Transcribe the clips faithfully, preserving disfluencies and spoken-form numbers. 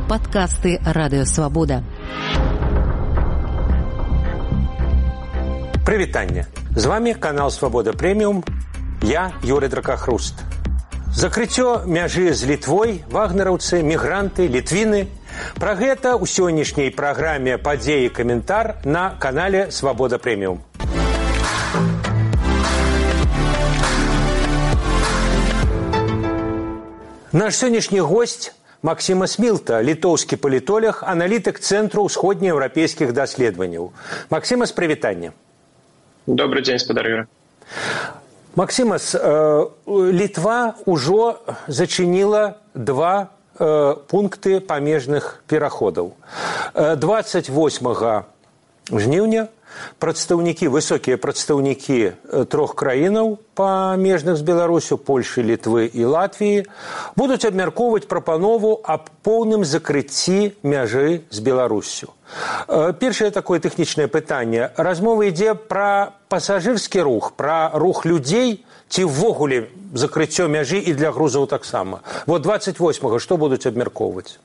Падкасты Радыё Свабода. Прывітанне. З вами канал Свабода Прэміум. Я Юрий Дракахруст. Закрыццё мяжы з Літвой, вагнераўцы, мігранты, літвіны. Пра гэта ў сённяшняй праграме «Падзеі і каментар» на канале Свабода Прэміум. Наш сённяшні госць Максима Смилта, літоўскі палітолог, аналітык Цэнтру ўсходнееўрапейскіх даследаванняў. Максимас, прывітанне. Добрый день, спадар Юра. Максимас, э, Літва ўжо зачыніла два э, пункты памежных пераходаў. двадцать восьмага жніўня прадстаўнікі, высокія прадстаўнікі трох краінаў памежных з Беларусю, Польшы, Літвы і Латвіі будуць абмяркоўваць прапанову аб поўным закрыцці мяжы з Беларуссю. Першае такое тэхнічнае пытанне. Размова ідзе пра пасажырскі рух, пра рух людзей, ці ўвогуле закрыццё мяжы і для грузаў таксама. Вот двадцать восьмага што будуць абмяркоўваць?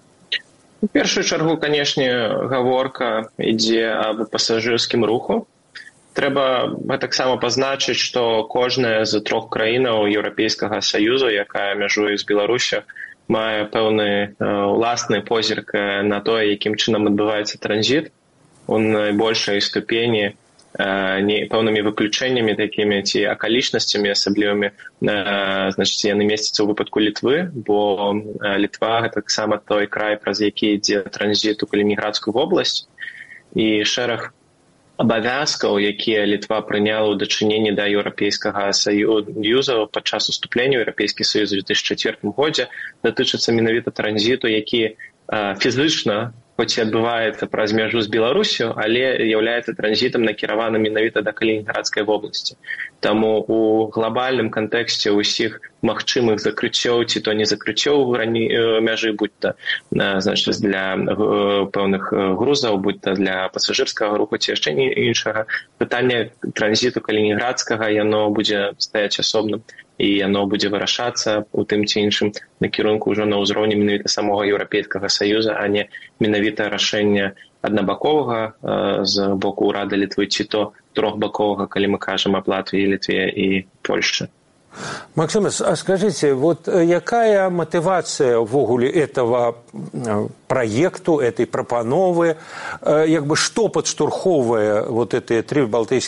У першую чаргу, канешне, гаворка ідзе аб пасажырскім руху. Трэба таксама пазначыць, што кожная з трох краінаў Еўрапейскага Саюзу, якая мяжуе з Беларусю, мае пэўны уласны позірк на тое, якім чынам адбываецца транзіт у найбольшай ступені, пэўнымі выключэннямі такімі ці акалічнасцямі асаблівымі, значыць, яны месцяцца ў выпадку Літвы, бо Літва гэта таксама той край, праз які ідзе транзіт у Калінінградскую вобласць, і шэраг абавязкаў, якія Літва прыняла ў дачыненні да Еўрапейскага Саюза падчас уступлення ў Еўрапейскі Саюз у две тысячы чацвёртым годзе, датычыцца менавіта транзіту, які фізычна хоць і адбываецца праз мяжу з Беларусю, але з'яўляецца транзітам накіраваным менавіта да Калінінградскай вобласці. Таму у глобальным кантэксце ўсіх магчымых закрыццёў ці то не закрыццёў мяжы, будь то, значыць, для пэўных грузаў, будь то для пасажырскага руху ці яшчэ іншага, пытанне транзіту калінінградскага, яно будзе стаяць асобным. І яно будзе вырашацца у тым ці іншым накірунку ўжо на ўзроўні менавіта самога Еўрапейскага Саюза, а не менавіта рашэння аднабаковага з боку ўрада Літвы ці то трохбаковага, калі мы кажам аб Латвіі, Літве і Польшчы. Максимас, а скажите, вот якая мотивация ввогуле этого проекту, этой пропановы, як бы что подштурховывая вот эти три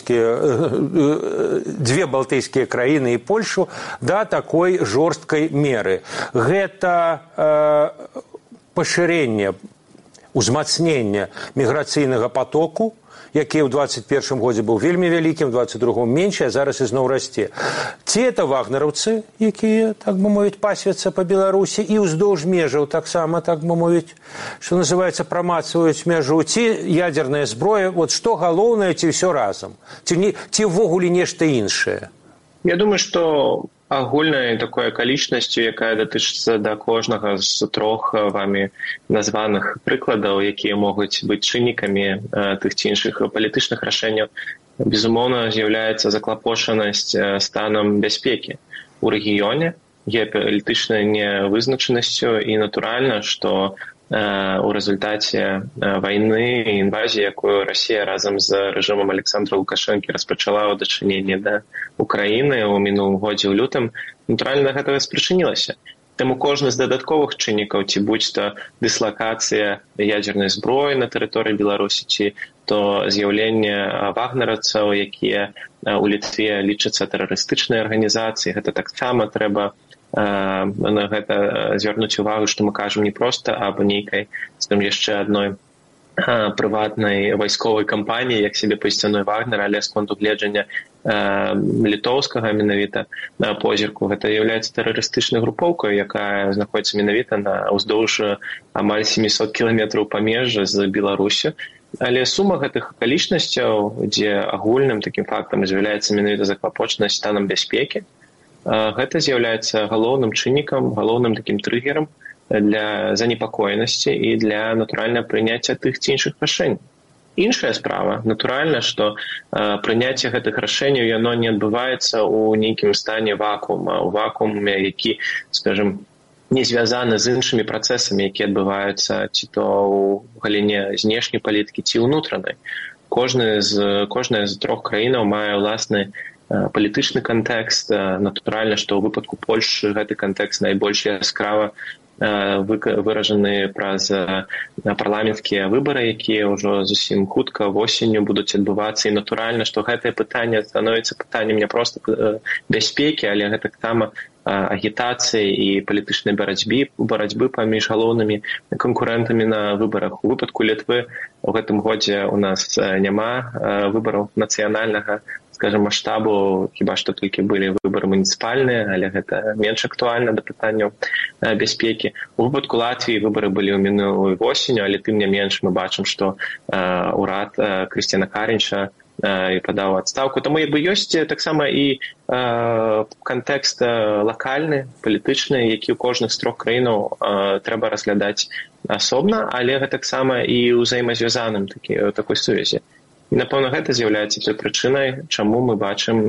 балтийские, две балтийские краины и Польшу до такой жорсткой меры? Гэта э, пашырэнне, узмацнення міграцыйнага потоку, які ў двадцать першым годзе быў вельмі вялікім, двадцать другом меншы, а зараз ізноў расце. Ці это вагнераўцы, якія, так бы мовіць, пасвяцца па Беларусі, і ўздоўж межаў таксама, так бы мовіць, што называецца, прамацваюць мяжу, ці ядерная зброя, вот што галоўнае, ці ўсё разам, ці, не, ці ўвогуле нешта іншае? Я думаю, што агульнай такой акалічнасцю, якая датычыцца да кожнага з трох вамі названых прыкладаў, якія могуць быць чыннікамі тых ці іншых палітычных рашэнняў, безумоўна, з'яўляецца заклапошанасць станам бяспекі ў рэгіёне, геапалітычнай нявызначанасцю, і натуральна, што у рэзультаце вайны і інвазіі, якую Расія разам з рэжымам Александра Лукашэнкі распачала ў дачыненні да Украіны ў мінулым годзе ў лютым, натуральна, гэта спрычынілася. Таму кожны з дадатковых чыннікаў, ці будь то дыслакацыя ядзернай зброі на тэрыторыі Беларусі, ці то з'яўленне вагнераўцаў, якія ў Літве лічацца тэрарыстычнай арганізацыяй, гэта таксама трэба на гэта звярнуць увагу, што мы кажам не проста аб нейкай, скажам, яшчэ адной прыватнай вайсковай кампаніі, як сябе пазіцыянуе Вагнер, але з конту гледжання літоўскага менавіта позірку. Гэта з'яўляецца тэрарыстычнай групоўкай, якая знаходзіцца менавіта на ўздоўж амаль сямьсот кіламетраў памежжа з Беларусю. Але сума гэтых акалічнасцяў, дзе агульным такім фактам з'яўляецца менавіта заклапочанасць станам бяспекі, гэта з'яўляецца галоўным чыннікам, галоўным такім трыгерам для занепакоенасці і для натуральнага прыняцця тых ці іншых рашэнняў. Іншая справа, натуральна, што э, прыняцце гэтых рашэнняў яно не адбываецца ў нейкім стане вакуума, у вакууме, які, скажем, не звязаны з іншымі працэсамі, якія адбываюцца ці то ў галіне знешняй палітыкі, ці ўнутранай. Кожны з, кожная з трох краінаў мае ўласны палітычны кантэкст. Натуральна, што ў выпадку Польшчы гэты кантэкст найбольш яскрава выражаны праз парламенцкія выбары, якія ўжо зусім хутка восенню будуць адбывацца. І натуральна, што гэтае пытанне становіцца пытаннем не проста бяспекі, але гэтаксама агітацыі і палітычнай барацьбы, барацьбы паміж галоўнымі канкурэнтамі на выбарах. У выпадку Літвы ў гэтым годзе у нас няма выбараў нацыянальнага, скажем, маштабу, хіба што толькі былі выбары муніцыпальныя, але гэта менш актуальна да пытанняў бяспекі. У выпадку Латвіі выбары былі ў мінулую восенню, але тым не менш мы бачым, што ўрад Крысціяна Карінча і падаў адстаўку. Таму як бы ёсць таксама і кантэкст лакальны, палітычны, які ў кожных з трох краінаў трэба разглядаць асобна, але гэтаксама і ўзаемазвязаным такой сувязі. І, напэўна, гэта з'яўляецца той прычынай, чаму мы бачым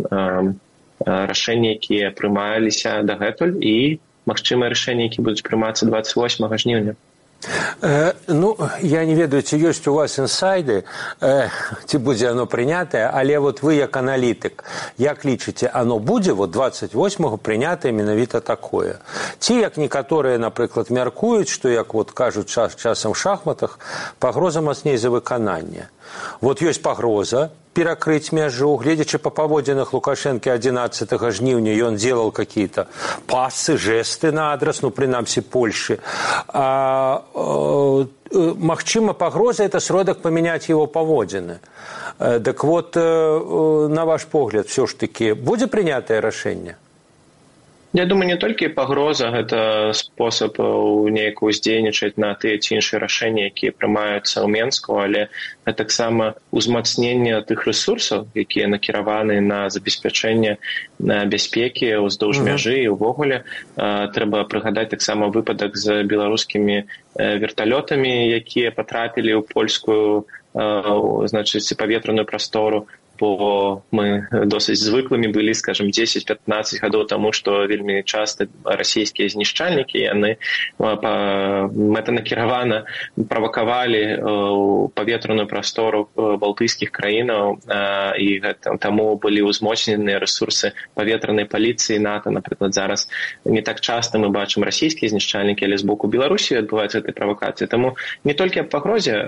рашэнні, якія прымаліся дагэтуль, і магчымыя рашэнні, якія будуць прымацца двадцать восьмага жніўня. Э, ну, я не ведаю, ці ёсць у вас інсайды, э, ці будзе оно прынятае, але вот вы як аналітык, як лічыце, оно будзе вот двадцать восьмага прынятае менавіта такое? Ці, як некаторыя, напрыклад, мяркуюць, што, як вот кажуць час, часам в шахматах, пагроза мацней за выкананне. Вот ёсць пагроза перакрыць мяжу, гледзячы па паводзінах Лукашэнкі адзінаццатага жніўня, ён делал какие-то пасы, жесты на адрас, ну, прынамсі, Польши. А, э, э, магчыма, пагроза – это сродак паменяць его паводзіны. Э, так вот, э, на ваш погляд, все ж таки, будзе прынятае рашэнне? Я думаю, не толькі пагроза, гэта спосаб нейк уздзейнічаць на тыя ці іншыя рашэнні, якія прымаюцца ў Менску, але таксама ўзмацненне тых рэсурсаў, якія накіраваны на забеспячэнне бяспекі ўздоўж мяжы і ўвогуле. Трэба прыгадаць таксама выпадак з беларускімі верталётамі, якія патрапілі ў польскую, значыць, паветраную прастору. Бо мы досыць звыклымі былі, скажем, дзесяць-пятнаццаць гадоў таму, што вельмі часта расійскія знішчальнікі, яны мэтанакіравана правакавалі паветраную прастору балтыйскіх краінаў, і таму былі ўзмоцненыя рэсурсы паветранай паліцыі НАТО. Напрыклад, зараз не так часта мы бачым расійскія знішчальнікі, але з боку Беларусі адбываецца гэтай правакацыі. Таму не толькі аб пагрозе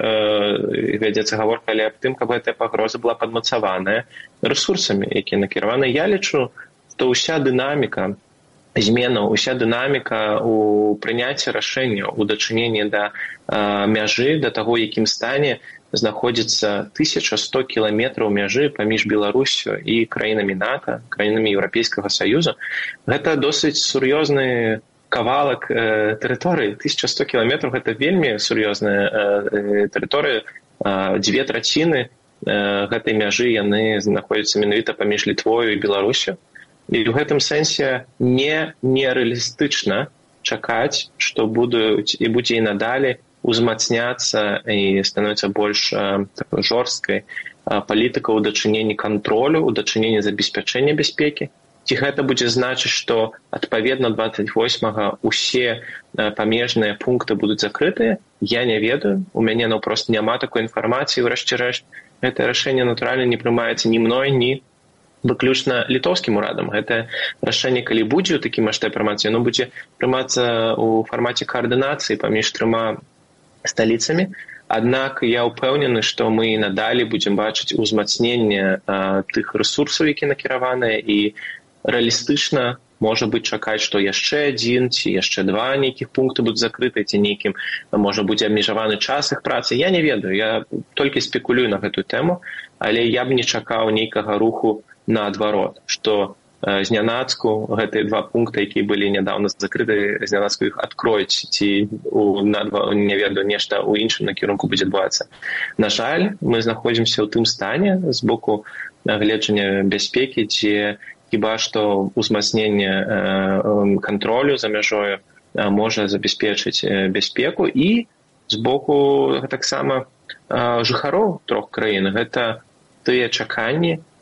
вядзецца гаворка, але аб тым, каб гэтая пагроза была падмацавана ресурсамі, якія накіраваны. Я лічу, што ўся дынаміка зменаў, уся дынаміка у прыняцці рашэнняў, у дачыненні да а, мяжы, да таго, якім стане знаходзіцца тысяча сто кіламетраў мяжы паміж Беларусю і краінамі НАТО, краінамі Еўрапейскага Саюза, гэта досыць сур'ёзны кавалак э, тэрыторыі. тысяча сто кіламетраў – гэта вельмі сур'ёзная э, тэрыторыя, э, дзве траціны гэтай мяжы яны знаходзяцца менавіта паміж Літвою і Беларусю. І ў гэтым сэнсе не нерэалістычна чакаць, што будуць і будзе і надалей узмацняцца і становіцца больш такой жорсткай палітыка ў дачыненні кантролю, у дачыненні забеспячэння бяспекі. Ці гэта будзе значыць, што адпаведна двадцать восьмага усе памежныя пункты будуць закрытыя? Я не ведаю. У мяне ну, проста няма такой інфармацыі, врэшце рэшт. Гэта рашэнне, натуральна, не прымаецца ні мной, ні выключна літоўскім урадам. Гэта рашэнне, калі будзе ў такі маштаб прымацца, оно будзе прымацца ў фармаце каардынацыі паміж трыма сталіцамі. Аднак я ўпэўнены, што мы надалей будзем бачыць узмацненне а, тых рэсурсаў, якія накіраваныя, і рэалістычна можа быць чакаць, што яшчэ адзін ці яшчэ два нейкіх пункты будуць закрыты, ці нейкім, можа, будзе абмежаваны час іх працы. Я не ведаю, я толькі спекулюю на гэтую тэму, але я б не чакаў нейкага руху наадварот, што э, знянацку гэтыя два пункты, якія былі нядаўна закрыты, знянацку іх адкроюць, ці у, надва, не ведаю, нешта ў іншым накірунку будзе адбывацца. На жаль, мы знаходзімся ў тым стане з боку гледжання бяспекі, дзе хіба што ўзмацненне э, кантролю за мяжою э, можа забяспечыць э, бяспеку, і з боку таксама э, жыхароў трох краін гэта тыя чаканні,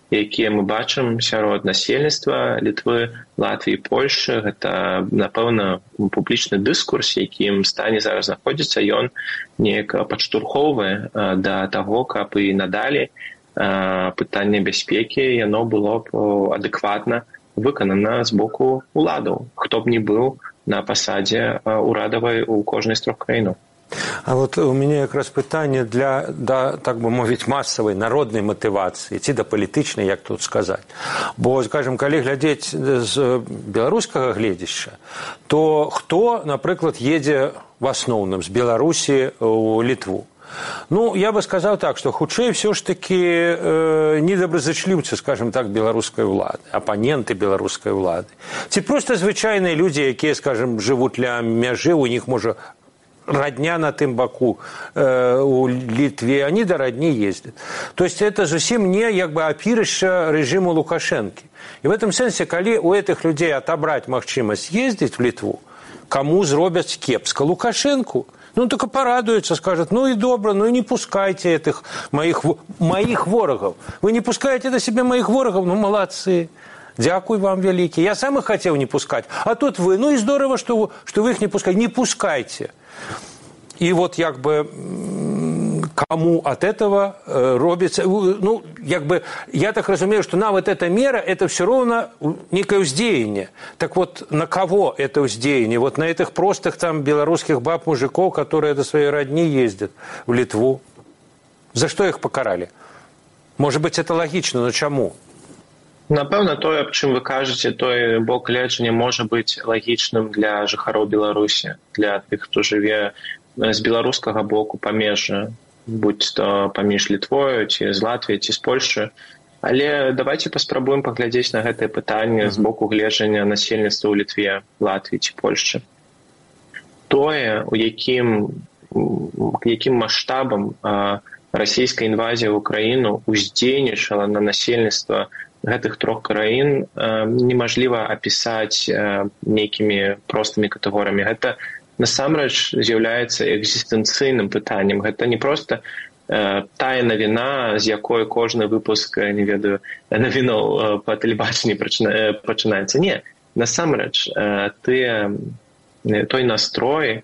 якія мы бачым сярод насельніцтва Літвы, Латвіі, Польшы. Гэта, напэўна, публічны дыскурс, якім стане зараз знаходзіцца, ён неяк падштурхоўвае да таго, каб і надалей пытанне бяспекі яно было б адэкватна выканана з боку уладаў, хто б ні быў на пасадзе урадавай у кожнай з трох краінаў. А вот у меня якраз пытанне для, да, так бы мовіць, масавай народнай матывацыі, ці да палітычнай, як тут сказаць. Бо, скажем, калі глядзець з беларускага гледзяшча, то хто, напрыклад, едзе в асноўным з Беларусі ў Літву? Ну, я бы сказал так, что хутчэй все ж таки э, недобразычліўцы, скажем так, беларускай улады, апаненты беларускай улады. Ці просто звычайныя людзі, якія, скажем, жывуць ля мяжы, у них, можа, родня на тым баку э, у Литве, они до родни ездят. То есть это зусім не як бы апірышча режиму Лукашенко. И в этом сенсе, калі у этих людей отобрать магчымасць ездить в Литву, кому зробяць кепска? Лукашенко? Ну, только порадуются, скажут, ну и добро, ну и не пускайте этих моих, моих ворогов. Вы не пускаете до себя моих ворогов? Ну, молодцы. Дякую вам великий. Я сам их хотел не пускать. А тут вы. Ну и здорово, что, что вы их не пускаете. Не пускайте. И вот, как бы, кому от этого э, робится... Ну, как бы, я так разумею, что на вот эта мера, это все равно некое уздеяние. Так вот, на кого это уздеяние? Вот на этих простых там белорусских баб-мужиков, которые до своей родни ездят в Литву. За что их покарали? Может быть, это логично, но чему? Напэўна, тое, аб чым вы кажаце, той бок гледжання можа быць лагічным для жыхароў Беларусі, для тых, хто жыве з беларускага боку памежжа, будь то паміж Літвою, ці з Латвіяй, ці з Польшчы. Але давайте паспрабуем паглядзець на гэтае пытанне з боку гледжання насельніцтва ў Літве, Латвіі ці Польшчы. Тое, у якім, якім маштабам расійская інвазія ў Украіну уздзейнічала на насельніцтва гэтых трох краін, немажліва апісаць нейкімі простымі катэгорыямі. Гэта насамрэч з'яўляецца экзістэнцыйным пытаннем. Гэта не проста тая навіна, з якой кожны выпуск, не ведаю, навінаў па тэлебачанні пачынаецца. Не, насамрэч, тыя, той настрой,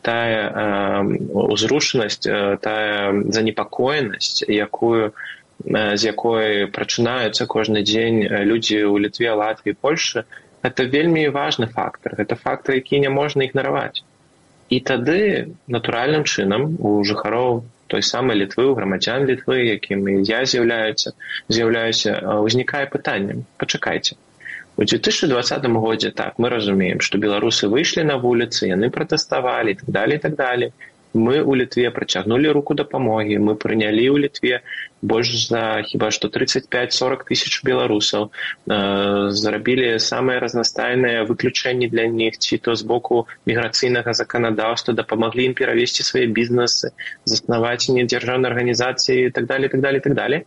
тая узрушанасць, тая занепакоенасць, якую з якой прачынаюцца кожны дзень людзі ў Літве, Латвіі, Польшы, гэта вельмі важны фактор. Гэта фактор, які не можна ігнараваць. І тады, натуральным чынам, у жыхароў той самай Літвы, у грамадзян Літвы, якімі я з'яўляюся, з'яўляюся, узнікае пытанне. Пачакайце. У две тысячи двадцатым годзе, так, мы разумеем, што беларусы выйшлі на вуліцы, яны пратэставалі, і так далее, і так далее. Мы ў Літве працягнулі руку дапамогі, мы прынялі ў Літве больш за хіба што тридцать пять сорок тысяч беларусаў, э, зрабілі самыя разнастайныя выключэнні для них, ці то з боку міграцыйнага заканадаўства, дапамаглі ім перавесці свае бізнесы, заснаваць недзяржаўныя арганізацыі і так далее, і так далее, і так далее.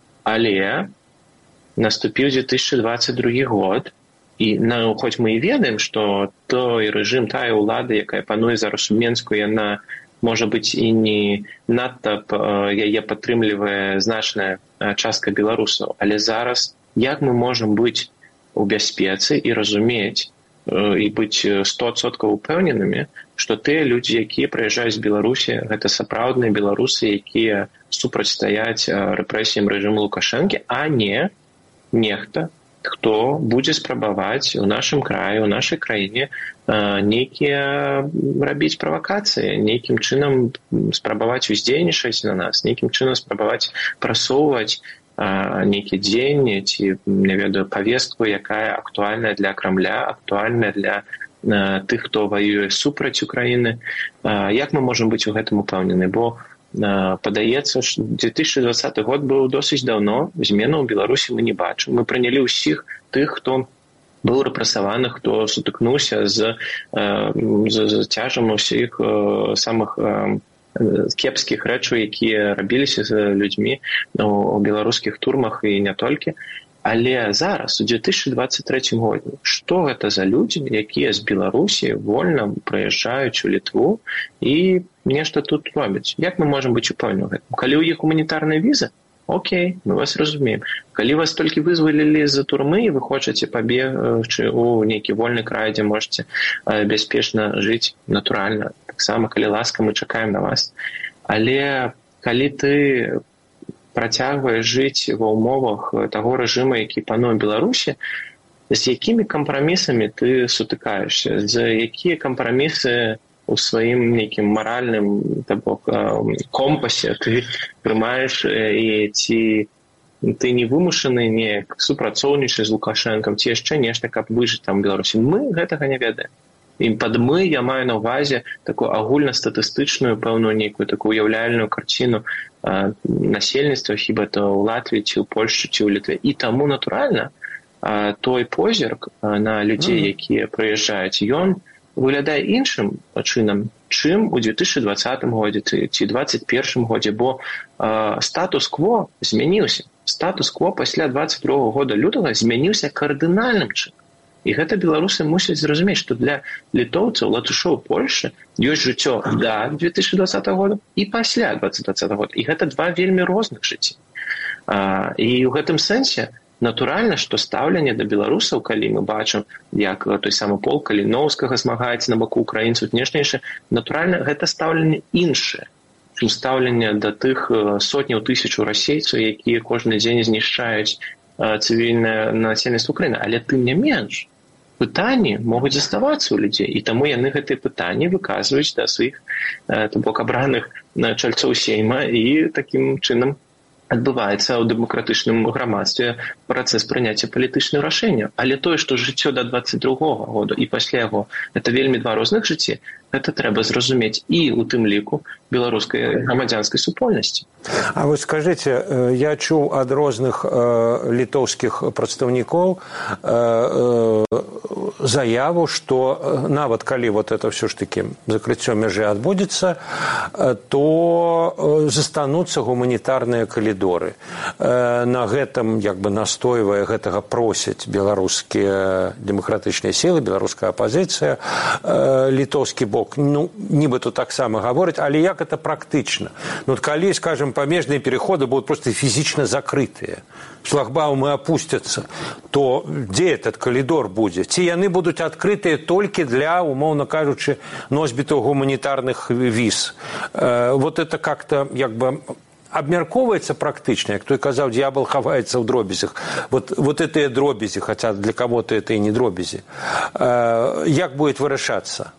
Але наступіў две тысячи двадцать другі год, і ну, хоць мы і ведаем, што той рэжым, тая ўлада, якая пануе зараз у Менску, яна можа быць і не надта яе падтрымлівае значная частка беларусаў. Але зараз як мы можам быць у бяспецы і разумець і быць сто адсоткаў упэўненымі, што тыя людзі, якія прыязджаюць з Беларусі, гэта сапраўдныя беларусы, якія супрацьстаяць рэпрэсіям рэжыму Лукашэнкі, а не нехта, хто будзе спрабаваць у нашым краі, у нашай краіне нейкія рабіць правакацыі, нейкім чынам спрабаваць уздзейнічаць на нас, нейкім чынам спрабаваць прасоўваць нейкі дзеянні ці, не ведаю, павестку, якая актуальная для Крамля, актуальная для тых, хто ваюе супраць Украіны. Як мы можам быць у гэтым упэўнены? Бо падаецца, што две тысячи двадцаты год быў досыць даўно, зменаў у Беларусі мы не бачым. Мы прынялі ўсіх тых, хто быў рэпрэсаваны, хто сутыкнуўся з, з, з цяжам усіх самых кепскіх рэчаў, якія рабіліся з людзьмі у беларускіх турмах і не толькі. Але зараз, у две тысячи двадцать третьем годзе, што гэта за людзі, якія з Беларусі вольна прыязджаюць у Літву і нешта тут робяць? Як мы можам быць упэўнены ў гэтым? Калі ў іх гуманітарная віза, Окей, мы вас разумеем. Калі вас толькі вызвалілі з-за турмы, і вы хочаце пабегчы ў нейкі вольны край, дзе можаце бяспечна жыць, натуральна. Таксама, калі ласка, мы чакаем на вас. Але калі ты працягваеш жыць ва ўмовах таго рэжыма, які пануе ў Беларусі, з якімі кампрамісамі ты сутыкаешся, з якія кампрамісы у сваім нейкім маральным компасе ты прымаеш, і ці ты не вымушаны неяк супрацоўнічаць з Лукашэнкам, ці яшчэ нешта, каб выжыць там у Беларусі. Мы гэтага не ведаем. І пад мы я маю на ўвазе такую агульнастатыстычную, пэўную нейкую такую уяўляльную карціну насельніцтва, хіба то ў Латвіі, ці ў Польшчы, ці ў Літве. І таму, натуральна, той позірк на людзей, якія прыязджаюць, ён выглядае іншым чынам, чым у две тысячи двадцатым годзе ці двадцать першым годзе, бо э, статус-кво змяніўся. Статус-кво пасля двадцать другога года лютага змяніўся кардынальным чынам. І гэта беларусы мусяць зразумець, што для літоўцаў, латышоў Польшчы ёсць жыццё да две тысячи двадцатого года і пасля двадцать двадцатого года. І гэта два вельмі розных жыцці. Э, і ў гэтым сэнсе натуральна, што стаўленне да беларусаў, калі мы бачым, як той самы полк Каліноўскага змагаецца на баку украінцаў, знешнейшае, натуральна, гэта стаўленне іншае, чым стаўленне да тых сотняў тысячаў расейцаў, якія кожны дзень знішчаюць цывільнае насельніцтва Украіны. Але тым не менш, пытанні могуць заставацца ў людзей, і таму яны гэтыя пытанні выказваюць да сваіх, то бок, абраных чальцоў сейма, і такім чынам адбываецца ў дэмакратычным грамадстве працэс прыняцця палітычных рашэнняў. Але тое, што жыццё да двадцать другога года і пасля яго, гэта вельмі два розных жыцці, гэта трэба зразумець і у тым ліку беларускай грамадзянскай супольнасці. А вот скажите, я чуў ад розных э, літоўскіх прадстаўнікоў э, э, заяву, што нават калі вот это все ж таки закрыццё мяжы адбудзецца, э, то э, застануцца гуманітарныя калідоры. Э, на гэтым як бы настойвае, гэтага просяць беларускія дэмакратычныя сілы, беларуская апазіцыя, э, літоўскі бок, ну, нібыта таксама гаворыць, але як это практычна? Ну, калі, скажем, памежныя переходы будут просто физично закрытые, шлагбаумы опустятся, то где этот коридор будет? Ці яны будут открытые только для, умовно кажучи, носьбітаў гуманитарных виз. Вот это как-то, як бы, абмяркоўваецца практычна, як той казаў, д'ябал хаваецца ў дробязях. Вот, вот это дробязі, хотя для кого-то это и не дробязі. Як будет вырашацца?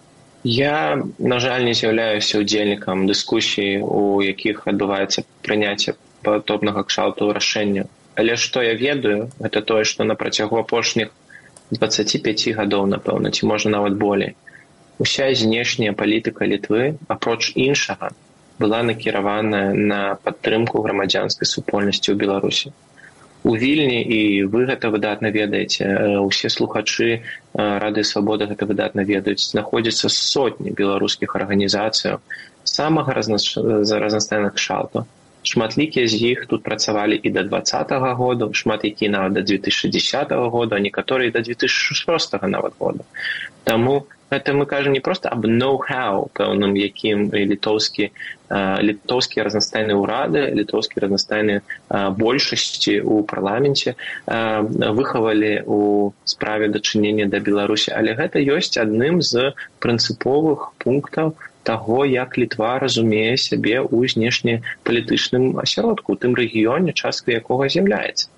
Я, на жаль, не з'яўляюся удзельнікам дыскусій, у якіх адбываецца прыняцце падобнага кшталту рашэння. Але што я ведаю, гэта тое, што на працягу апошніх дваццаці пяці гадоў, напэўна, ці можа нават болей, уся знешняя палітыка Літвы, апроч іншага, была накіраваная на падтрымку грамадзянскай супольнасці ў Беларусі. У Вільні, і вы гэта выдатна ведаеце, усе слухачы Рады Свабоды гэта выдатна ведаюць, знаходзяцца сотні беларускіх арганізацыяў самага разнастайнага кшталту. Шматлікія з іх тут працавалі і да двадцатага года, шмат якія нават да две тысячи дзесятого года, а некаторыя да две тысячи шостага нават года. Таму гэта мы кажам не проста аб ноу-хау, пэўным, якім літоўскі, літоўскія разнастайныя ўрады, літоўскія разнастайныя большасці ў парламенце выхавалі ў справе дачынення да Беларусі. Але гэта ёсць адным з прынцыповых пунктаў таго, як Літва разумее сябе ў знешнепалітычным асяродку, у тым рэгіёне, часткай якога з'яўляецца.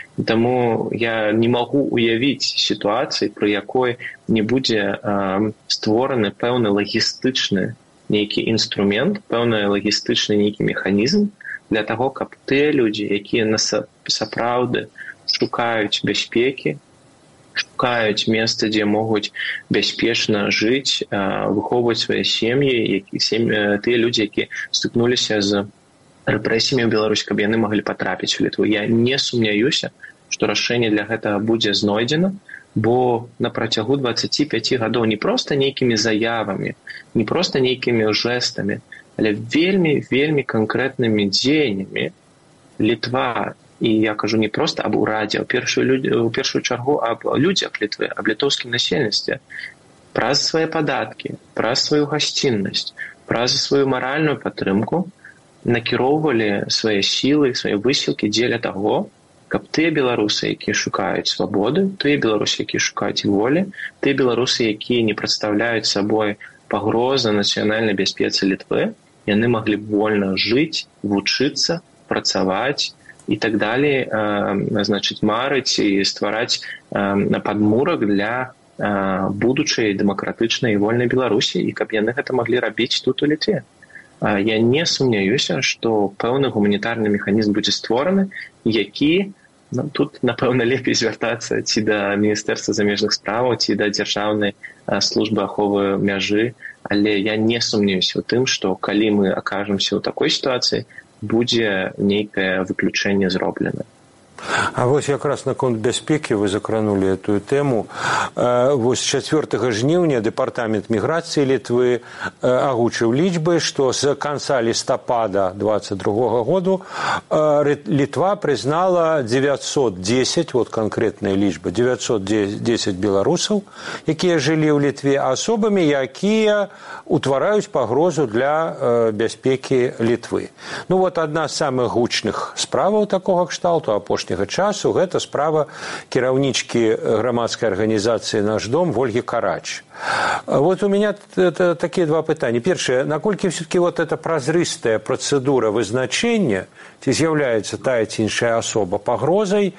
Таму я не магу уявіць сітуацыі, пры якой не будзе э, створаны пэўны лагістычны нейкі інструмент, пэўны лагістычны нейкі механізм для таго, каб тыя людзі, якія на сапраўды шукаюць бяспекі, шукаюць месца, дзе могуць бяспечна жыць, э, выхоўваць свае сем'і, які, сем'і, тыя людзі, якія стыкнуліся з рэпрэсіямі ў Беларусі, каб яны маглі патрапіць у Літву. Я не сумняюся, што рашэнне для гэтага будзе знойдзена, бо на працягу дваццаці пяці гадоў не проста нейкімі заявамі, не проста нейкімі жэстамі, але вельмі, вельмі канкрэтнымі дзеяннямі Літва, і я кажу не проста аб урадзе, у першую, у першую чаргу аб людзях Літвы, аб літоўскім насельніцтве, праз свае падаткі, праз сваю гасціннасць, праз сваю маральную падтрымку, накіроўвалі свае сілы, свае высілкі дзеля таго, каб тыя беларусы, якія шукаюць свабоды, тыя беларусы, якія шукаюць волі, тыя беларусы, якія не прадстаўляюць сабой пагрозы нацыянальнай бяспецы Літвы, яны маглі б вольна жыць, вучыцца, працаваць і так далей, значыць, марыць і ствараць падмурак для будучай дэмакратычнай і вольнай Беларусі, і каб яны гэта маглі рабіць тут у Літве. Я не сумняюся, што пэўны гуманітарны механізм будзе створаны, які, ну, тут, напэўна, лепей звяртацца ці да Міністэрства замежных справаў, ці да Дзяржаўнай службы аховы мяжы, але я не сумняюся ў тым, што калі мы акажемся ў такой сітуацыі, будзе нейкае выключэнне зроблена. А вось якраз наконт бяспекі вы закранулі эту тэму. Вось чацвёртага жніўня дэпартамент міграцыі Літвы агучыў лічбы, што з канца лістапада двадцать другога году Літва прызнала девятьсот десять, вот канкрэтная лічба, девятьсот десять беларусаў, якія жылі ў Літве, асобамі, якія утвараюць пагрозу для бяспекі Літвы. Ну вот адна з самых гучных справаў такога кшталту апошняга часу – гэта справа кіраўнічкі грамадскай арганізацыі «Наш дом» Ольги Карач. Вот у меня такие два пытания. Первое, наколькі все-таки вот эта празрыстая процедура вызначения, ці з'яўляецца тая ці іншая асоба пагрозай,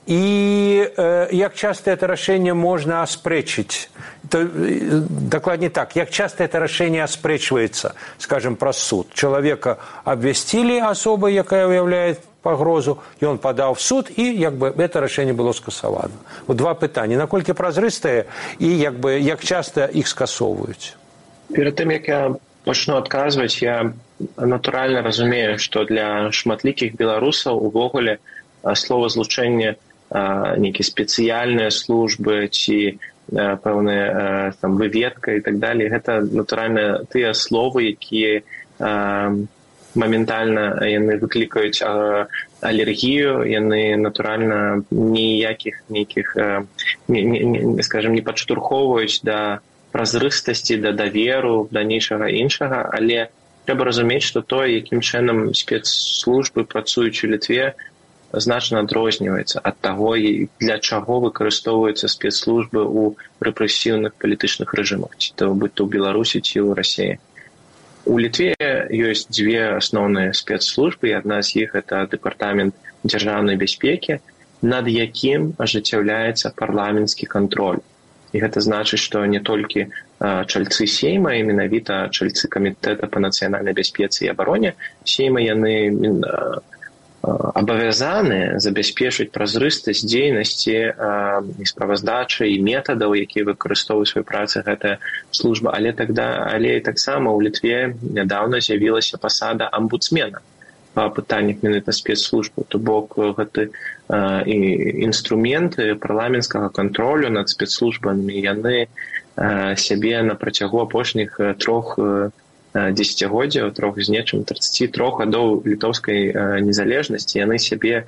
и э, як часто это решение можно оспречить? То, докладнее так, як часто это решение оспречивается, скажем, про суд? Человека обвестили особой, якая уявляет пагрозу, и он подал в суд, и як бы это решение было скасовано. Вот два питания. Наколькі празрыстые, и як бы, як часто их скасовывают? Перед тем, як я пачну адказваць, я натуральна разумею, што для шматлікіх беларусаў увогуле словазлучэнне нейкія спецыяльныя службы ці пэўная там выведка і так далее, гэта натуральна тыя словы, якія моментальна яны выклікаюць алергію, яны натуральна ніякіх нейкіх, скажем, не падштурхоўваюць да празрыстасці, да даверу, да нейшага іншага, але трэба разумець, што тое, якім чынам спецслужбы працуюць у Літве, значна адрозніваецца ад таго, для чаго выкарыстоўваюцца спецслужбы ў рэпрэсіўных палітычных рэжымах, ці то будь то ў Беларусі, ці ў Расіі. У Літве ёсць дзве асноўныя спецслужбы, і адна з іх гэта дэпартамент дзяржаўнай бяспекі, над якім ажыццяўляецца парламенцкі кантроль. І гэта значыць, што не толькі чальцы Сейма, і менавіта чальцы камітэта па нацыянальнай бяспецы і абароне Сейма, яны абавязаны забяспечыць празрыстасць дзейнасці і справаздачы і метадаў, якія выкарыстоўваюць сваёй працы гэтая служба, але тогда, але таксама ў Літве нядаўна з'явілася пасада амбудсмена па пытаннях менавіта спецслужбаў, то бок гэты і інструменты парламенцкага кантролю над спецслужбамі, яны сябе на працягу апошніх трох дзесяцігоддзяў, трох з нечым, тридцать три гадоў літоўскай незалежнасці, яны сябе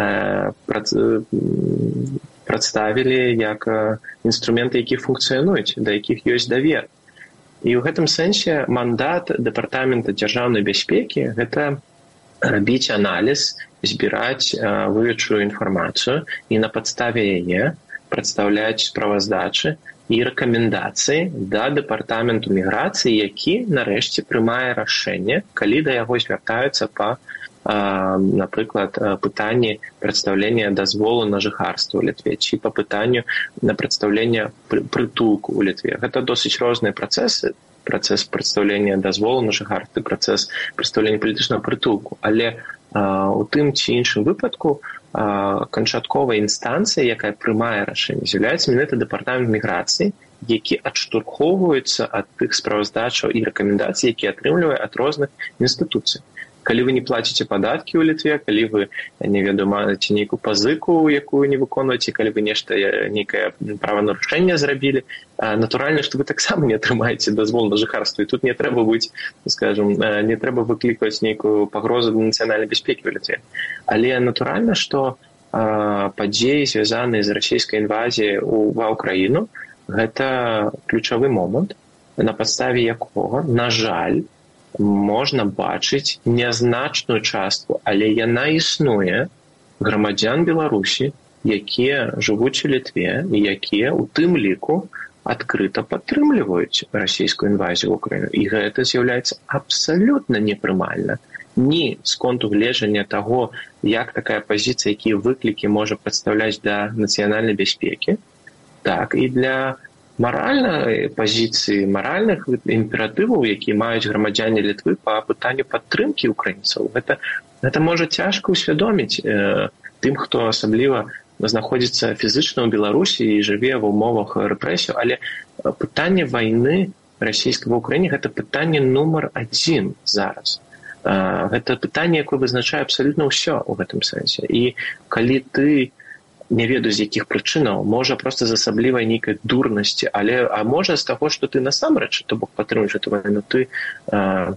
прадставілі як інструменты, якія функцыянуюць, да якіх ёсць давер. І ў гэтым сэнсе мандат дэпартамента дзяржаўнай бяспекі – гэта рабіць аналіз, збіраць выведчую інфармацыю і на падставе яе прадстаўляць справаздачы і рэкамендацыі да дэпартаменту міграцыі, які нарэшце прымае рашэнне, калі да яго звяртаюцца па, напрыклад, пытанні прадстаўлення дазволу на жыхарства ў Літве, ці па пытанню на прадстаўлення прытулку ў Літве. Гэта досыць розныя працэсы, працэс прадстаўлення дазволу на жыхарства, працэс прадстаўлення палітычнага прытулку, але у тым ці іншым выпадку канчатковая інстанцыя, якая прымае рашэнне, з'яўляецца менавіта дэпартамент міграцыі, які адштурхоўваецца ад тых справаздачаў і рэкамендацый, якія атрымлівае ад розных інстытуцый. Калі вы не плаціце падаткі ў Літве, калі вы, не ведаю, маеце нейкую пазыку, якую не выконваеце, калі вы нешта, нейкае праванарушэнне зрабілі, натуральна, што вы таксама не атрымаеце дазвол на жыхарства. І тут не трэба быць, скажем, не трэба выклікваць нейкую пагрозу да нацыянальнай бяспекі ў Літве. Але натуральна, што падзеі, звязаныя з расійскай інвазіяй ва ўкраіну, гэта ключавы момант, на падставе якога, на жаль, можна бачыць нязначную частку, але яна існуе, грамадзян Беларусі, якія жывуць у Літве і якія ў тым ліку адкрыта падтрымліваюць расійскую інвазію ў Украіну. І гэта з'яўляецца абсалютна непрымальна. Ні з конту гледжання таго, як такая пазіцыя, якія выклікі можа прадстаўляць да нацыянальнай бяспекі, так і для маральнай пазіцыі, маральных імператываў, якія маюць грамадзяне Літвы па пытанню падтрымкі украінцаў. Гэта, гэта можа цяжка ўсвядоміць э, тым, хто асабліва знаходзіцца фізычна ў Беларусі і жыве в умовах рэпрэсіяў, але пытанне вайны расійскай ва ўкраіне гэта пытанне нумар адзін зараз. Гэта пытанне, якое вызначае абсалютна ўсё ў гэтым сэнсе. І калі ты не ведаю з якіх прычынаў, можа проста з асаблівай нейкай дурнасці, але а можа з таго, што ты насамрэч, то бок падтрымуеш эту вайну, ты э,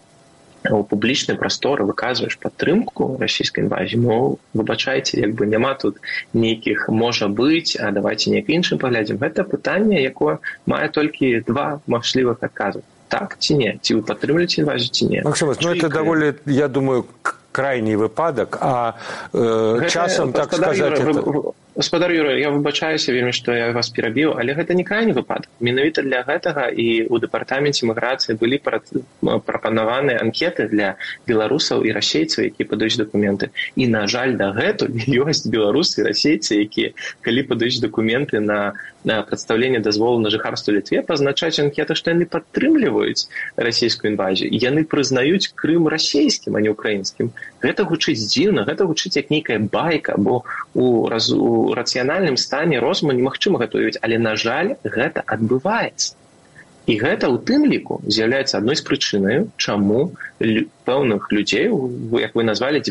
у публічнай прасторы выказваеш падтрымку расійскай інвазіі, ну, выбачайце, як бы няма тут нейкіх можа быць, а давайте неяк іншым паглядзім. Гэта пытанне, якое мае толькі два мажлівых адказы. Так ці не? Ці вы падтрымліваеце інвазію, ці не? Максим, ну это даволі, я думаю, крайний выпадак, а э, часам, так сказать... Это... Гаспадар Юрый, я выбачаюся вельмі, што я вас перабіў, але гэта не крайні выпадак. Менавіта для гэтага і ў дэпартаменце міграцыі былі прапанаваныя анкеты для беларусаў і расейцаў, якія падаюць дакументы. І, на жаль, дагэтуль ёсць беларусы і расейцы, якія, калі падаюць дакументы на, на прадстаўленне дазволу на жыхарства Літве, пазначаюць анкеты, што яны падтрымліваюць расійскую інвазію. І яны прызнаюць Крым расійскім, а не украінскім. Гэта гучыць дзіўна, гэта гучыць як нейкая байка, бо у, раз, у рацыянальным стане розуму немагчыма гэта уявіць, але, на жаль, гэта адбываецца. І гэта ў тым ліку з'яўляецца адной з прычынаў, чаму лю, пэўных людзей, як вы назвалі,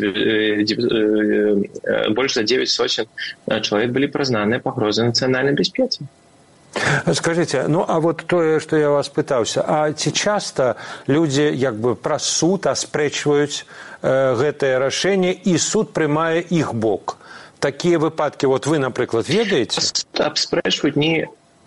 больш за девять сотен чалавек былі прызнаныя пагрозай нацыянальнай бяспецы. Скажите, ну а вот то, что я вас пытаўся, а ці часта людзі як бы праз суд аспрэчваюць э, гэтае рашэнне і суд прымае іх бок? Такія выпадкі, вот вы, напрыклад, ведаеце? Абспрэчваюць не...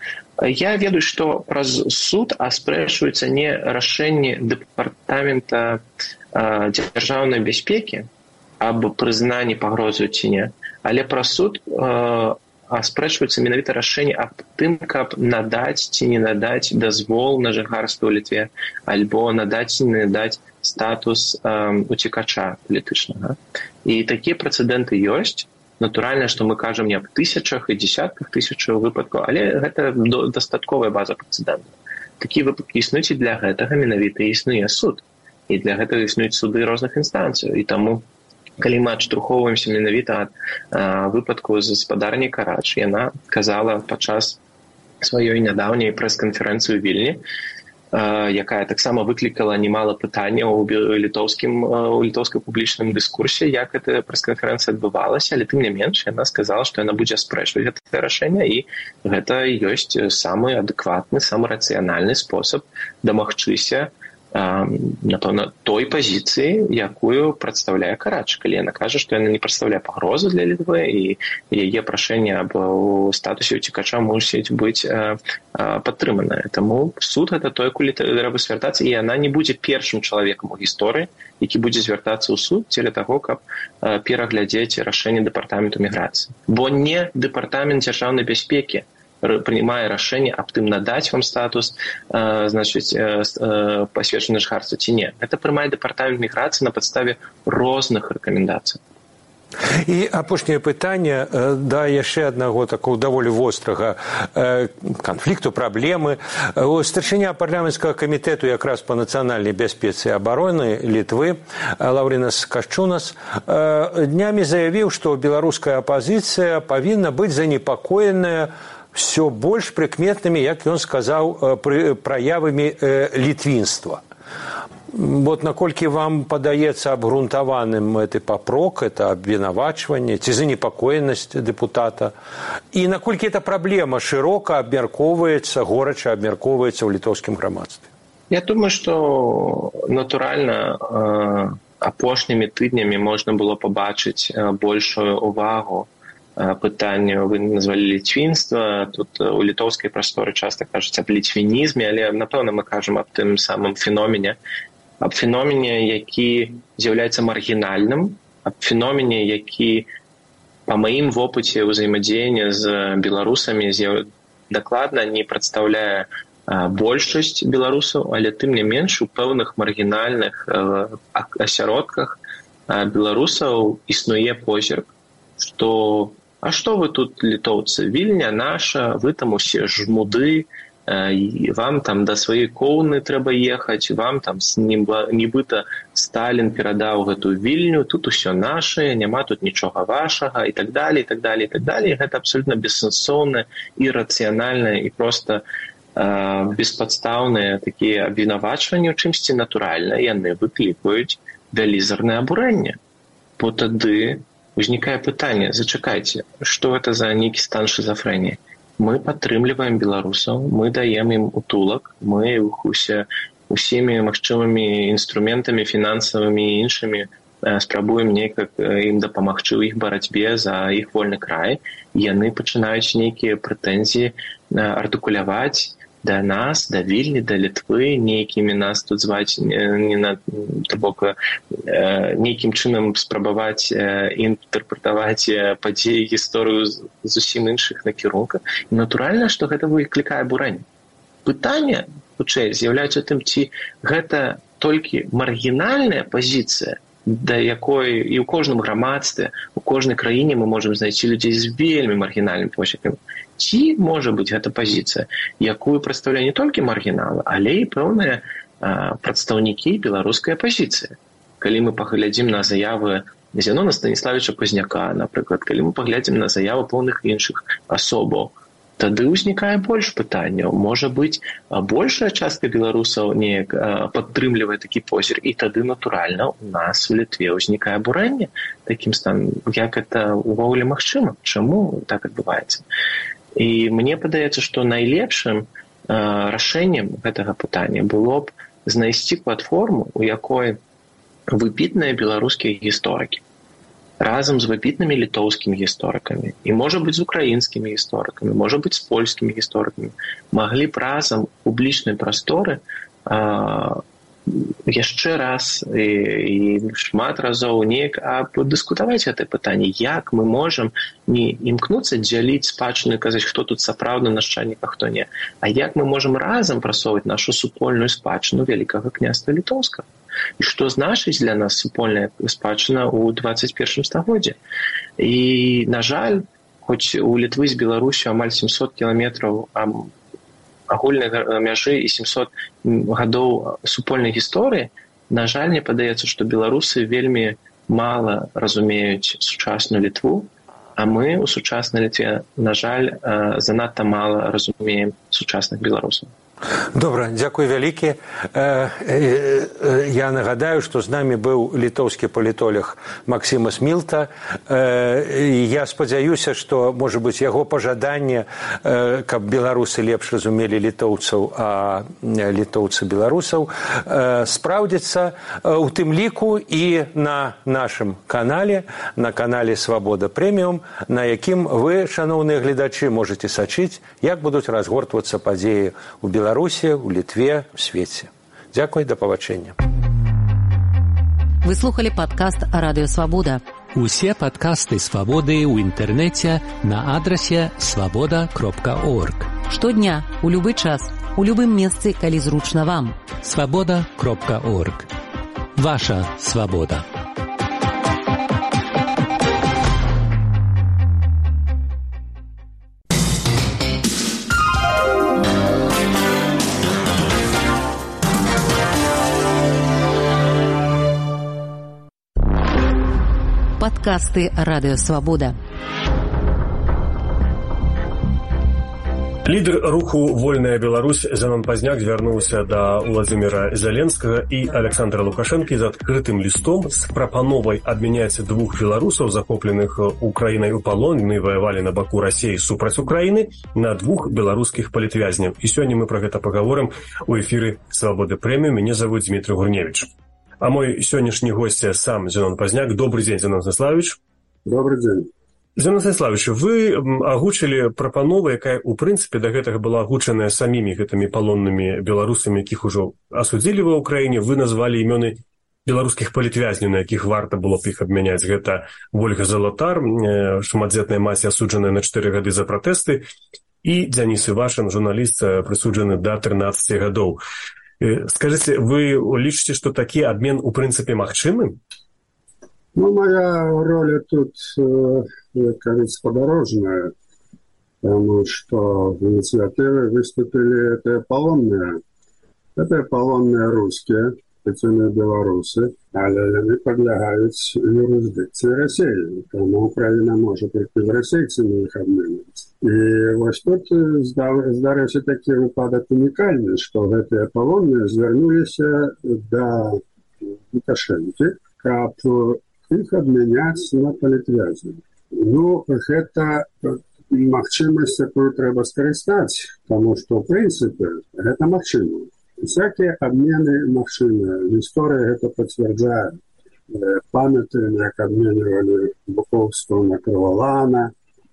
Я ведаю, што праз суд аспрэчваюцца не рашэнні дэпартамента э, дзяржаўнай бяспекі аб прызнанні пагрозы ці не, але праз суд э, аспрэчваюцца менавіта рашэнне аб тым, каб надаць ці не надаць дазвол на жыхарства ў Літве, альбо надаць ці не надаць статус э, уцекача палітычнага. І такія прэцэдэнты ёсць. Натуральна, што мы кажам не аб тысячах і дзесятках тысячаў выпадкаў, але гэта дастатковая база прэцэдэнтаў. Такія выпадкі існуюць і для гэтага менавіта існуе суд. І для гэтага існуюць суды розных інстанцыяў. І таму, калі мы адштурхоўваемся менавіта ад а, выпадку з гаспадарняй Карач, яна казала падчас сваёй нядаўняй прэс-канферэнцыі ў Вільні, якая таксама выклікала немало пытанняў у літоўскім у літоўскай публічным дыскурсе, як эта прэс-канферэнцыя адбывалася, але тым не менш яна сказала, што яна будзе аспрэчваць гэтае рашэнне, і гэта ёсць самы адэкватны, самы рацыянальны спосаб дамагчыся напэўна той пазіцыі, якую прадстаўляе Карач, калі яна кажа, што яна не прадстаўляе пагрозу для Літвы, і яе прашэнне аб статусе уцекача мусіць быць падтрыманае. Таму суд гэта той, куды трэба звяртацца, і яна не будзе першым чалавекам у гісторыі, які будзе звяртацца ў суд дзеля таго, каб пераглядзець рашэнне дэпартаменту міграцыі. Бо не дэпартамент дзяржаўнай бяспекі прымае рашэнне аб тым надаць вам статус, э, значыць, э, э, пасведчанае жыхарства ці не. Гэта прымае дэпартамент міграцыі на падставе розных рэкамендацый. І апошняе пытанне да яшчэ аднаго такого даволі вострага канфлікту, праблемы. Старшыня парламенцкага камітэту якраз па нацыянальнай бяспецы і абароны Літвы Лаўрінас Кашчунас днямі заявіў, што беларуская апазіцыя павінна быць занепакоеная все больш прыкметнымі, як ён сказаў, праявамі літвінства. Вот наколькі вам падаецца абгрунтаваным гэты папрок, это абвінавачванне ці занепакоенасць дэпутата, і наколькі эта праблема шырока абмяркоўваецца, горача абмяркоўваецца ў літоўскім грамадстве? Я думаю, што натуральна апошнімі тыднямі можна было пабачыць большую увагу пытанню, вы назвалі ліцвінства, тут у літоўскай прасторы часта кажуць аб ліцвінізме, але напэўна мы кажам аб тым самым феномене аб феномене, які з'яўляецца маргінальным, аб феномене, які па маім вопыце ўзаемадзеяння з беларусамі дакладна не прадстаўляе большасць беларусаў, але тым не менш у пэўных маргінальных асяродках беларусаў існуе позірк, што а што вы тут, літоўцы, Вільня наша, вы там усе жмуды, вам там да сваёй коўны трэба ехаць, вам там нібыта Сталін перадаў гэтую Вільню, тут усё нашае, няма тут нічога вашага і так далее, і так далее, і так далее. Гэта абсолютна бессэнсоўна, ірацыянальна і проста э, беспадстаўныя такія абвінавачванні ў чымсьці натуральна, яны выклікаюць вялізарнае абурэнне. Бо тады узнікае пытанне, зачакайце, што гэта за нейкі стан шизофрэніі? Мы падтрымліваем беларусаў, мы даем ім утулак, мы усе, усімі магчымымі інструментамі, фінансавымі і іншымі спрабуем неяк ім дапамагчы ў іх барацьбе за іх вольны край. Яны пачынаюць нейкія прэтэнзіі артыкуляваць да нас, да Вільні, да Літвы, нейкімі нас тут зваць, не на то бок, нейкім чынам спрабаваць інтэрпрэтаваць падзеі, гісторыю зусім іншых накірунках. І натуральна, што гэта выклікае абурэнне. Пытанне, хутчэй, з'яўляецца тым, ці гэта толькі маргінальная пазіцыя, да якой і ў кожным грамадстве, у кожнай краіне мы можам знайсці людзей з вельмі маргінальным позіркам. Ці можа быць гэта пазіцыя, якую прадстаўляе не толькі маргіналы, але і пэўныя прадстаўнікі беларускай апазіцыі. Калі мы паглядзім на заявы Зянона Станіславіча Пазняка, напрыклад, калі мы паглядзім на заявы пэўных іншых асобаў, тады ўзнікае больш пытанняў. Можа быць, большая частка беларусаў неяк падтрымлівае такі позір, і тады, натуральна, у нас у Літве ўзнікае абурэнне такім станам, як гэта ўвогуле магчыма, чаму так адбываецца. І мне падаецца, што найлепшым рашэннем гэтага пытання было б знайсці платформу, у якой выбітныя беларускія гісторыкі разам з выбітнымі літоўскімі гісторыкамі і, можа быць, з украінскімі гісторыкамі, можа быць, з польскімі гісторыкамі, маглі б разам у публічнай прасторы а, яшчэ раз і, і шмат разоў неяк падыскутаваць гэтае пытанне, як мы можам не імкнуцца дзяліць спадчыну і казаць, хто тут сапраўдны нашчаднік, а хто не, а як мы можам разам прасоўваць нашу супольную спадчыну вялікага княства літоўскага. І што значыць для нас супольная спадчына ў дваццаць першым стагоддзі. І, на жаль, хоць у Літвы з Беларусю амаль сямсот кіламетраў агульнай мяжы і сямсот гадоў супольнай гісторыі, на жаль, мне падаецца, што беларусы вельмі мала разумеюць сучасную Літву, а мы ў сучаснай Літве, на жаль, занадта мала разумеем сучасных беларусаў. Добра, дзякуй вялікі. Я нагадаю, што з намі быў літоўскі палітолог Максімас Мілта. Я спадзяюся, што, можа быць, яго пажаданне, каб беларусы лепш разумелі літоўцаў, а літоўцы беларусаў, спраўдзіцца у тым ліку і на нашым канале, на канале «Свабода Прэміум», на якім вы, шаноўныя гледачы, можаце сачыць, як будуць разгортвацца падзеі ў Беларусі, Беларусі, у Літве, у свеце. Дзякуй, да пабачэння. Вы слухали падкаст «Радыё Свабода». Усе падкасты «Свабоды» ў інтэрнэце на адрасе свабода кропка орг. Штодня, у любы час, у любым месцы, калі зручна вам. свабода кропка орг. Ваша свабода. Падкасты «Радыё Свабода». Лідар руху «Вольная Беларусь» Зянон Пазняк звярнуўся да Уладзіміра Зяленскага і Александра Лукашэнкі з адкрытым лістом з прапановай абмяняць двух беларусаў, захопленых Украінай у палон, яны ваявалі на баку Расіі супраць Украіны, на двух беларускіх палітвязняў. І сёння мы пра гэта пагаворым у эфіры «Свабоды Прэміум». Мяне завуць Дмітрий Гурневич. А мой сённяшні госць сам Зянон Пазняк. Добрый день, Зянон Станіславович. Добрый день. Зенон Станіславович, вы агучылі прапанову, якая ў прынцыпе да гэтага была агучаная самімі гэтымі палоннымі беларусамі, якіх ужо асудзілі ва ўкраіне. Вы назвалі імёны беларускіх палітвязняў, на якіх варта было б іх абмяняць. Гэта Вольга Залатар, шматдзетная маці, асуджаная на чатыры гады за пратэсты, і Дзяніс Івашын, журналіст, прысуджаны да трынаццаці гадоў. Скажыце, вы лічыце, што такі абмен у прынцыпе магчымы? Ну, моя роль тут, как говорится, подорожная, потому что в инициативе выступили это полонные. Это полонные русские, причем белорусы, але они подлягают юрисдикции России. Тому Украина может прийти в российцами их обменивать. И вот тут здарився такий випадок унікальний, що эти полонные звернулись до Лукашенки, как их обменять на палітвязнів. Ну, гэта магчымасць, якую трэба скарыстаць, тому што, в прынцыпе, гэта магчыма. Всякія абмены магчымыя. Гісторыя гэта пацвярджае. Памятаем, як абменьвалі Буковского на Крывалана,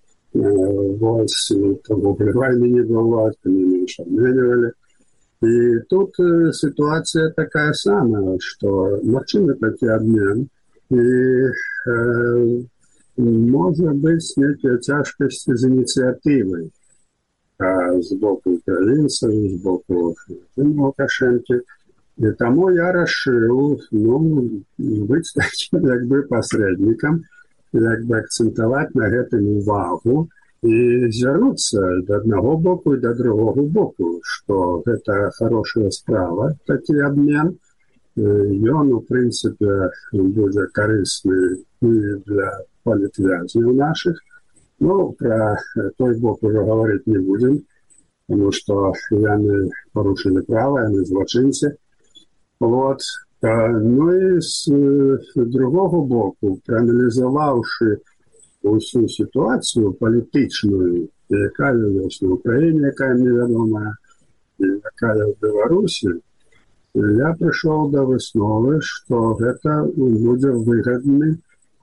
вось, тому вайны не было, не менш абменьвалі. І тут ситуація такая самая, што магчымы такі абмен, і э, можа быць некія цяжкасці з ініцыятывай з боку украінцаў, з боку Лукашэнкі. І таму я рашыў, ну, быць такім як бы пасрэднікам, як бы акцэнтаваць на гэтым увагу і звярнуцца да аднаго боку і да другога боку, што гэта хорошая справа, такі абмен. Ён, у прынцыпе, будзе карысны і для палітвязняў нашых. Ну, пра той бок ужо гаварыць не будзем, тому што яны парушылі права, яны злачынцы. Вот. Ну і з другого боку, прааналізаваўшы усю сітуацыю палітычную, якая ёсць на Украіне, якая невядомая, і якая ў Беларусі, я пришел до высновы, что это будет выгодный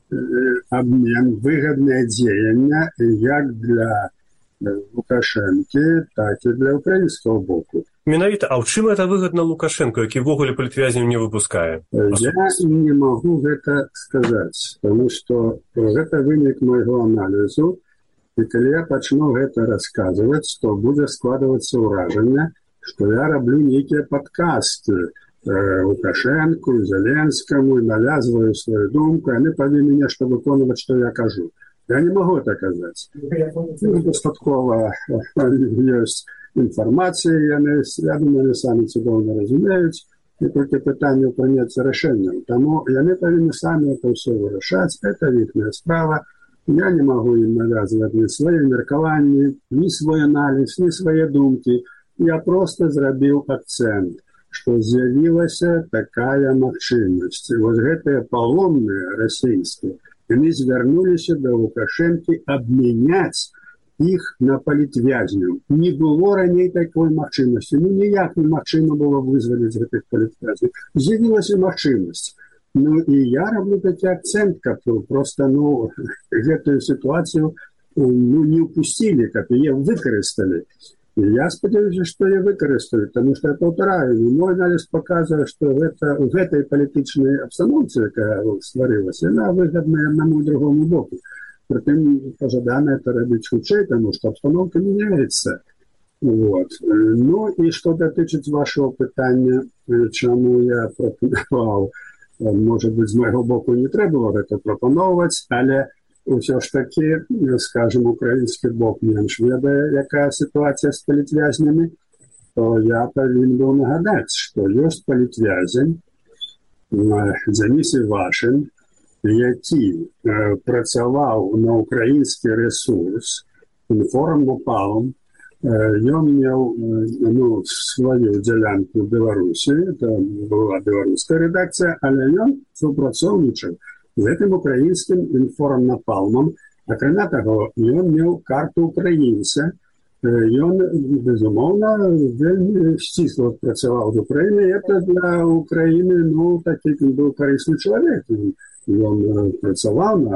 обмен, выгодное деяние как для Лукашенки, так и для украинского боку. Менавіта, а ў чым это выгодна Лукашенко, які ввогуле палітвязняў не выпускае? Я не могу это сказать, потому что это вынік моего анализу, и когда я начну это рассказывать, то будет складываться уражение, что я роблю некие подкасты э, Лукашенку, Зеленскому, навязываю свою думку, они повинны мне, что выконывать, что я кажу. Я не могу это казать. Ну, достатково есть информация, они, я думаю, они сами цудовно разумеют, и только питание приняться решением. Тому они повинны сами это все вырашать, это их справа. Я не могу им навязывать ни свои меркования, ни свой анализ, ни свои думки. Я просто зрабіў акцент, што з'явілася такая магчымасць. Вось гэтыя палонныя расійскія, яны звярнуліся да Лукашэнкі абмяняць іх на палітвязняў. Не было раней такой магчымасці. Ну, ніяк немагчыма было вызваліць гэтых палітвязняў. З'явілася магчымасць. Ну, і я раблю такі акцент, каб просто, ну, гэтую сітуацыю ну, не упусцілі, каб яе выкарысталі. Я спадзяюся, што я выкарыстаю, тому што я паўтараю. Мой аналіз паказвае, што гэта, у гэтай палітычнай абстаноўцы, якая стварылася, яна выгадная аднаму і другому боку. Прытым пажадана это рабіць хутчэй, тому што абстаноўка мяняецца. Вот. Ну і што датычыць вашего пытання, чаму я прапанаваў, можа быць, з майго боку не трэба было гэта прапаноўваць, але ўсё ж такі, скажем, украінскі бок менш ведае, якая сітуацыя з палітвязнямі, то я павінен быў нагадаць, што ёсць палітвязень Дзяніс Івашын, які працаваў на украінскі рэсурс інформ напалом. Ён меў ну, сваю дзялянку ў Беларусі, это была беларуская рэдакцыя, але ён супрацоўнічаў з гэтым украінскім інформнапалмам. Акрамя таго, ён меў карту украінца. Ён, безумоўна, вельмі сцісла працаваў з Украінай. Это для Украіны, ну, такі быў карысны чалавек. Ён працаваў на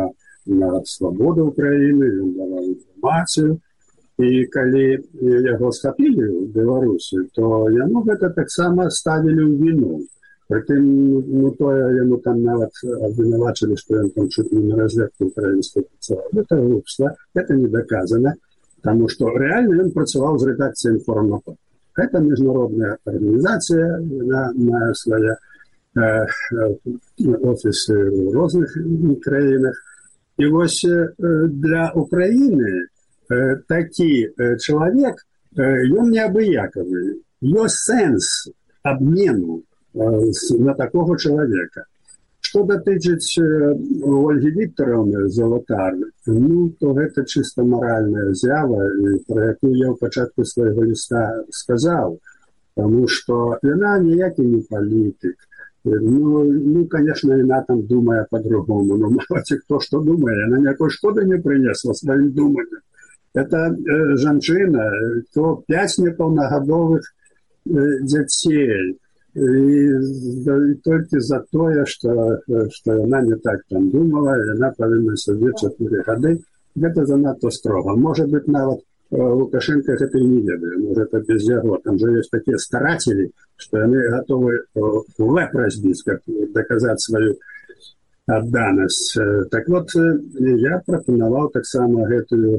на свабоду Украіны, ён даваў інфармацыю. І калі яго схапілі ў Беларусі, то яму гэта таксама ставілі ў віну. Прытым, ну, тое яму там нават абвінавачылі, што ён там чуть не на разведку украінскую працаваў. Гэта глупства, гэта не доказано, таму што рэальна ён працаваў з рэдакцыяй «Информапорт». Гэта міжнародная арганізацыя, яна мае свае э, офісы ў розных краінах. І вось э, для Украіны такі чалавек, ён неабыякавы. Ёсць сэнс абмену на такога чалавека. Што датычыць Ольгі Віктораўны Залатар, ну, то гэта чыста маральная з'ява, пра якую я ў пачатку свайго ліста сказаў, таму што яна ніякі не палітык. Ну, ну, конечно, яна там думае по-другому, но мало хто што думае, яна ніякой шкоды не прынесла сваім думаннем. Это э, жанчына, то пять непаўнагадовых э, дзяцей. И, да, и только за тое, что, что яна не так там думала, яна павінна сядзець чатыры гады. Гэта занадто строга. Может быть, нават э, Лукашенко гэта і не ведае, может, это без яго. Там же есть такие старатели, что яны готовы э, лэп разбіць, как доказать свою адданасць. Э, так вот, э, я прапанаваў таксама гэтую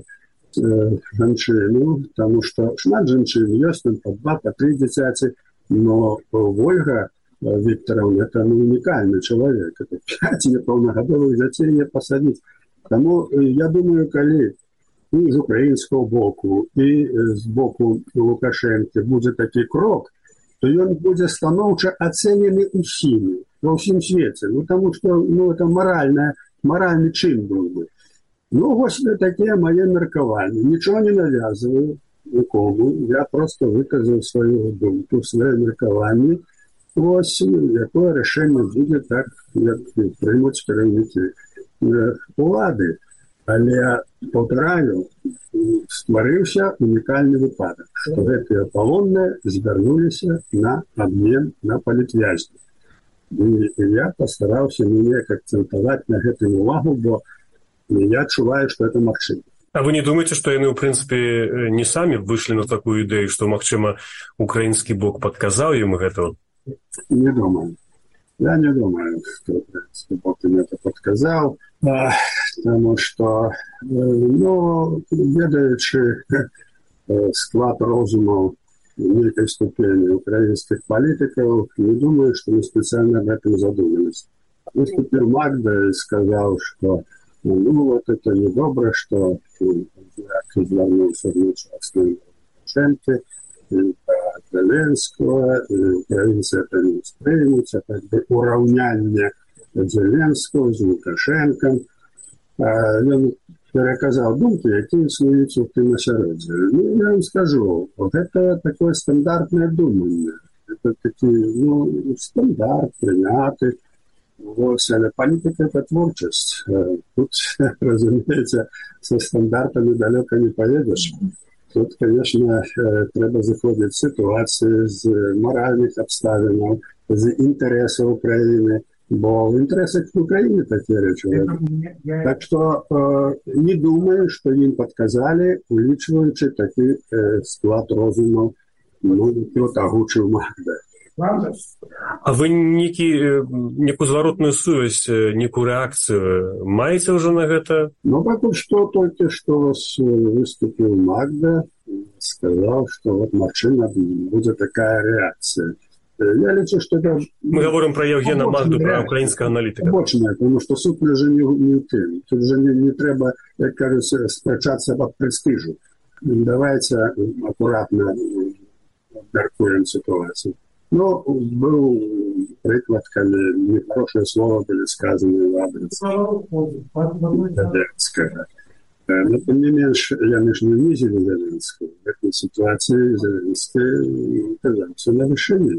жанчыну, тому што шмат жанчын ёсць там по два, по три дзіцяці, но Ольга Віктораўна это ну, унікальны чалавек, это пять непаўнагадовых дзяцей не пасадзіць. Таму я думаю, калі і з украінскага боку, і з боку Лукашэнкі будзе такі крок, то ён будзе станоўча ацэнены ўсімі, ва ўсім свеце, ну таму што ну, это маральная, маральны чын быў бы. Ну, вось такія мае меркаванні. Нічого не навязываю нікому. Я просто выказаў сваю думку, свае меркаванні. Вось, якое рашэнне будзе так, як прымуць кіраўнікі улады. Але, паўтараю, стварыўся унікальны выпадак, што гэтыя палонныя звярнуліся на абмен на палітвязню. І я пастараўся неяк акцэнтаваць на гэтую увагу, бо я адчуваю, што это магчыма. А вы не думаеце, што яны, ў прынцыпе, не самі выйшлі на такую ідэю, што, магчыма, украінскі бок падказаў ім гэтага? Не думаю. Я не думаю, што украінскі бок ім это падказаў, таму што, ну, ведаючы склад розумаў нейкай ступені украінскіх палітыкаў, не думаю, што мы спецыяльна об этом задумались. Выступил Магда и сказал, что ну вот это недобро, что извернулся в нечастные Лукашенко, и Зеленского, и украинцы это не воспримут, это как бы уравняние Зеленского с Лукашенко. Он переказал думки, які існуюць у тым асяроддзі. Ну, я вам скажу, вот это такое стандартное думание. Это такие, ну, стандарт, приняты. Вот, але политика – это творчесть. Тут, разумеется, со стандартами далеко не поедешь. Тут, конечно, треба заходить в ситуации з моральных обставин, з интересов Украины. Бо в интересах Украины такие речи. Так что э, не думаю, что им подказали, уличиваючи такий э, склад розуму, ну, кто-то огучил Магда. А вы некі, некую зворотную сувязь, некую реакцию маете уже на это? Ну, потому что только что выступил Магда, сказал, что вот машина будет такая реакция. Я лечу, что это... Мы говорим про Евгена Магду, про украинского аналитика. Побочное, потому что суд же не, не тем. Тут же не, не треба, як кажется, спрачаться об престижу. Давайте аккуратно обмеркуем ситуацию. Ну, был приклад, когда нехорошие слова были сказаны в адрес Зеленского. Но, тем не меньше, я между не унизил Зеленского. В этой ситуации Зеленский оказался на вершине.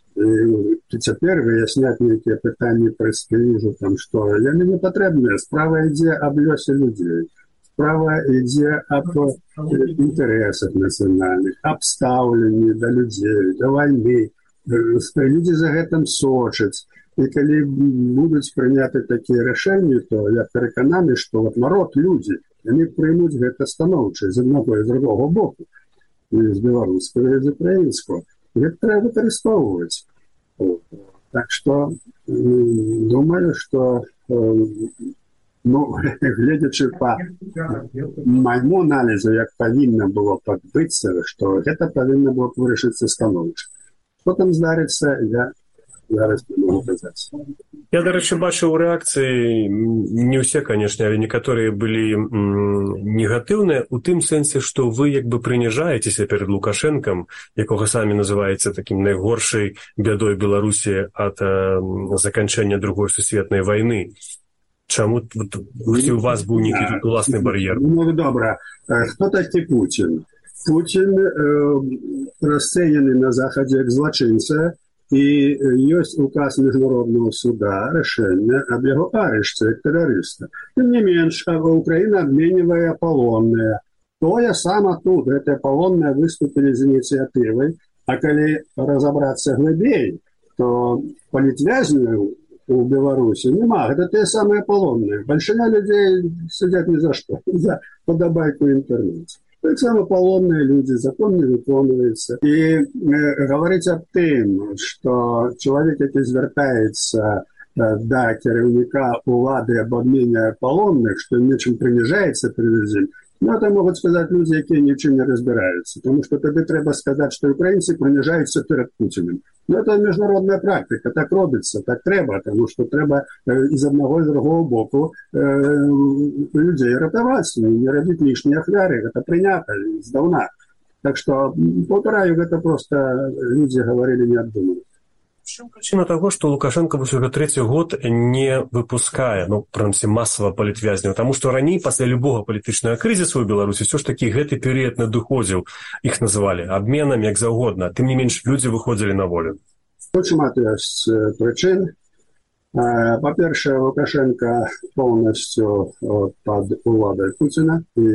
І цяпер выясняць нейкія пытанні прэстыжу, там што яны не патрэбныя. Справа ідзе аб лёсе людзей. Справа ідзе аб інтарэсах нацыянальных, аб стаўленні да людзей, да вайны. Людзі за гэтым сочаць. І калі будуць прыняты такія рашэнні, то я перакананы, што вот народ, людзі, яны прымуць гэта станоўча з аднаго і з другога боку, і з беларускага і з украінскага. Гэта трэба выкарыстоўваць. Так што думаю, што ну, гледзячы па майму аналізу, як павінна было падбыцца, што гэта павінна было вырашыцца станоўча. Што там здарыцца, я зараз не могу казаць. Я, дарэчы, бачыў рэакцыі, не ўсе, канешне, але некаторыя былі негатыўныя, у тым сэнсе, што вы як бы прыніжаецеся перад Лукашэнкам, якога самі называеце такім найгоршай бядой Беларусі ад заканчэння другой сусветнай вайны. Чаму у вас быў нейкі тут уласны бар'ер? Ну, добра. Хто такі Пуцін? Пуцін э, расцэнены на Захадзе як злачынца, і ёсць указ міжнароднага суда, рашэнне аб яго арышце як тэрарыста. Тым не менш, Украіна абменьвае палонныя. Тое сама тут, гэтыя палонныя выступілі з ініцыятывай, а калі разабрацца глыбей, то палітвязняў у Беларусі няма. Гэта тыя самыя палонныя. Бальшына людзей сядзяць ні за што, за падабайку інтэрнэце. Так само палонныя людзі, закон не выконваецца. І э, гаварыць аб тым, што чалавек, які звяртаецца э, да кіраўніка улады аб абмене палонных, што нечым прыніжаецца перад ім, ну, это могуць сказаць людзі, якія нічым не разбіраюцца. Тому што тады трэба сказаць, што украінцы прыніжаюцца перад Пуцінам. Ну, это міжнародная практыка, так робіцца, так трэба, тому што трэба э, з аднаго і з другого боку э, людзей ратаваць, не рабіць лішнія ахвяры, гэта прынята здаўна. Так што, паўтараю, гэта проста людзі гаварылі неабдумана. Чым прычына таго, што Лукашенко вось уже трэці год не выпускае, ну, прынамсі, масава палітвязняў, таму што раней, пасля любога палітычнага крызісу ў Беларусі, ўсё ж такі гэты перыяд надыходзіў, іх называлі абменам, як заўгодна. Тым не менш, людзі выходзілі на волю. Шмат ёсць прычын. Па-першае, Лукашенко поўнасцю пад уладай Пуціна, і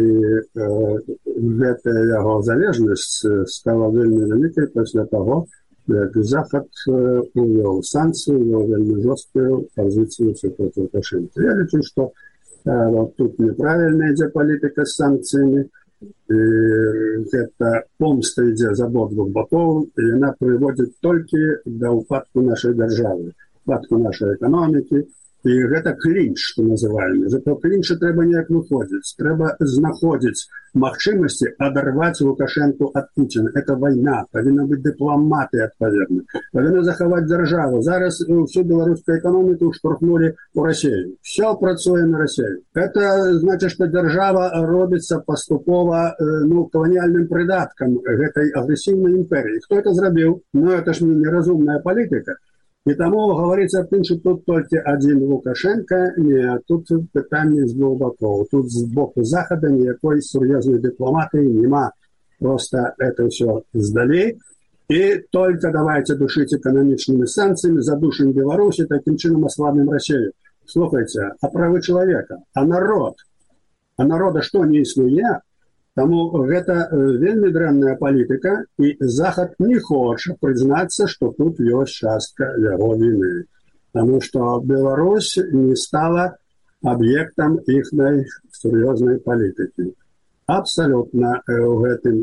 гэтая яго залежнасць стала вельмі вялікай пасля таго, як Захад увёў санкцыі, увёў вельмі жорсткую пазіцыю супраць Лукашэнка. Я лічу, што э, тут неправільна ідзе палітыка з санкцыямі, і гэта помста ідзе з абодвух бакоў, і яна прыводзіць толькі да ўпадку нашай дзяржавы, ўпадку нашай эканомікі, і гэта клінч, што называем. З этого клінча трэба неяк выходзіць. Трэба знаходзіць магчымасці адарваць Лукашэнку ад Пуціна. Это вайна, павінна быць дыпламаты адпаведна. Павінна захаваць дзяржаву. Зараз всю беларускую эканоміку штурхнулі ў Расію. Все працуе на Расію. Это значит, што дзяржава робіцца паступова ну, каланіяльным прыдаткам гэтай агрэсіўнай імперыі. Хто это зрабіў? Ну, это ж неразумная палітыка. І таму гаворыцца аб тым, што тут толькі адзін Лукашенко, не, тут пытанне з двух бакоў. Тут з боку Захада ніякой сур'ёзнай дыпламатыі няма. Просто это ўсё здалей. І толькі давайте душыць эканамічнымі санкцыямі, задушым Беларусі, такім чынам аслабім Расію. Слухайце, а правы чалавека, а народ? А народа што не існуе? Таму гэта вельмі дрэнная палітыка, і Захад не хоча прызнацца, што тут ёсць частка яго віны. Таму што Беларусь не стала аб'ектам іхнай сур'ёзнай палітыкі. Абсалютна ў гэтым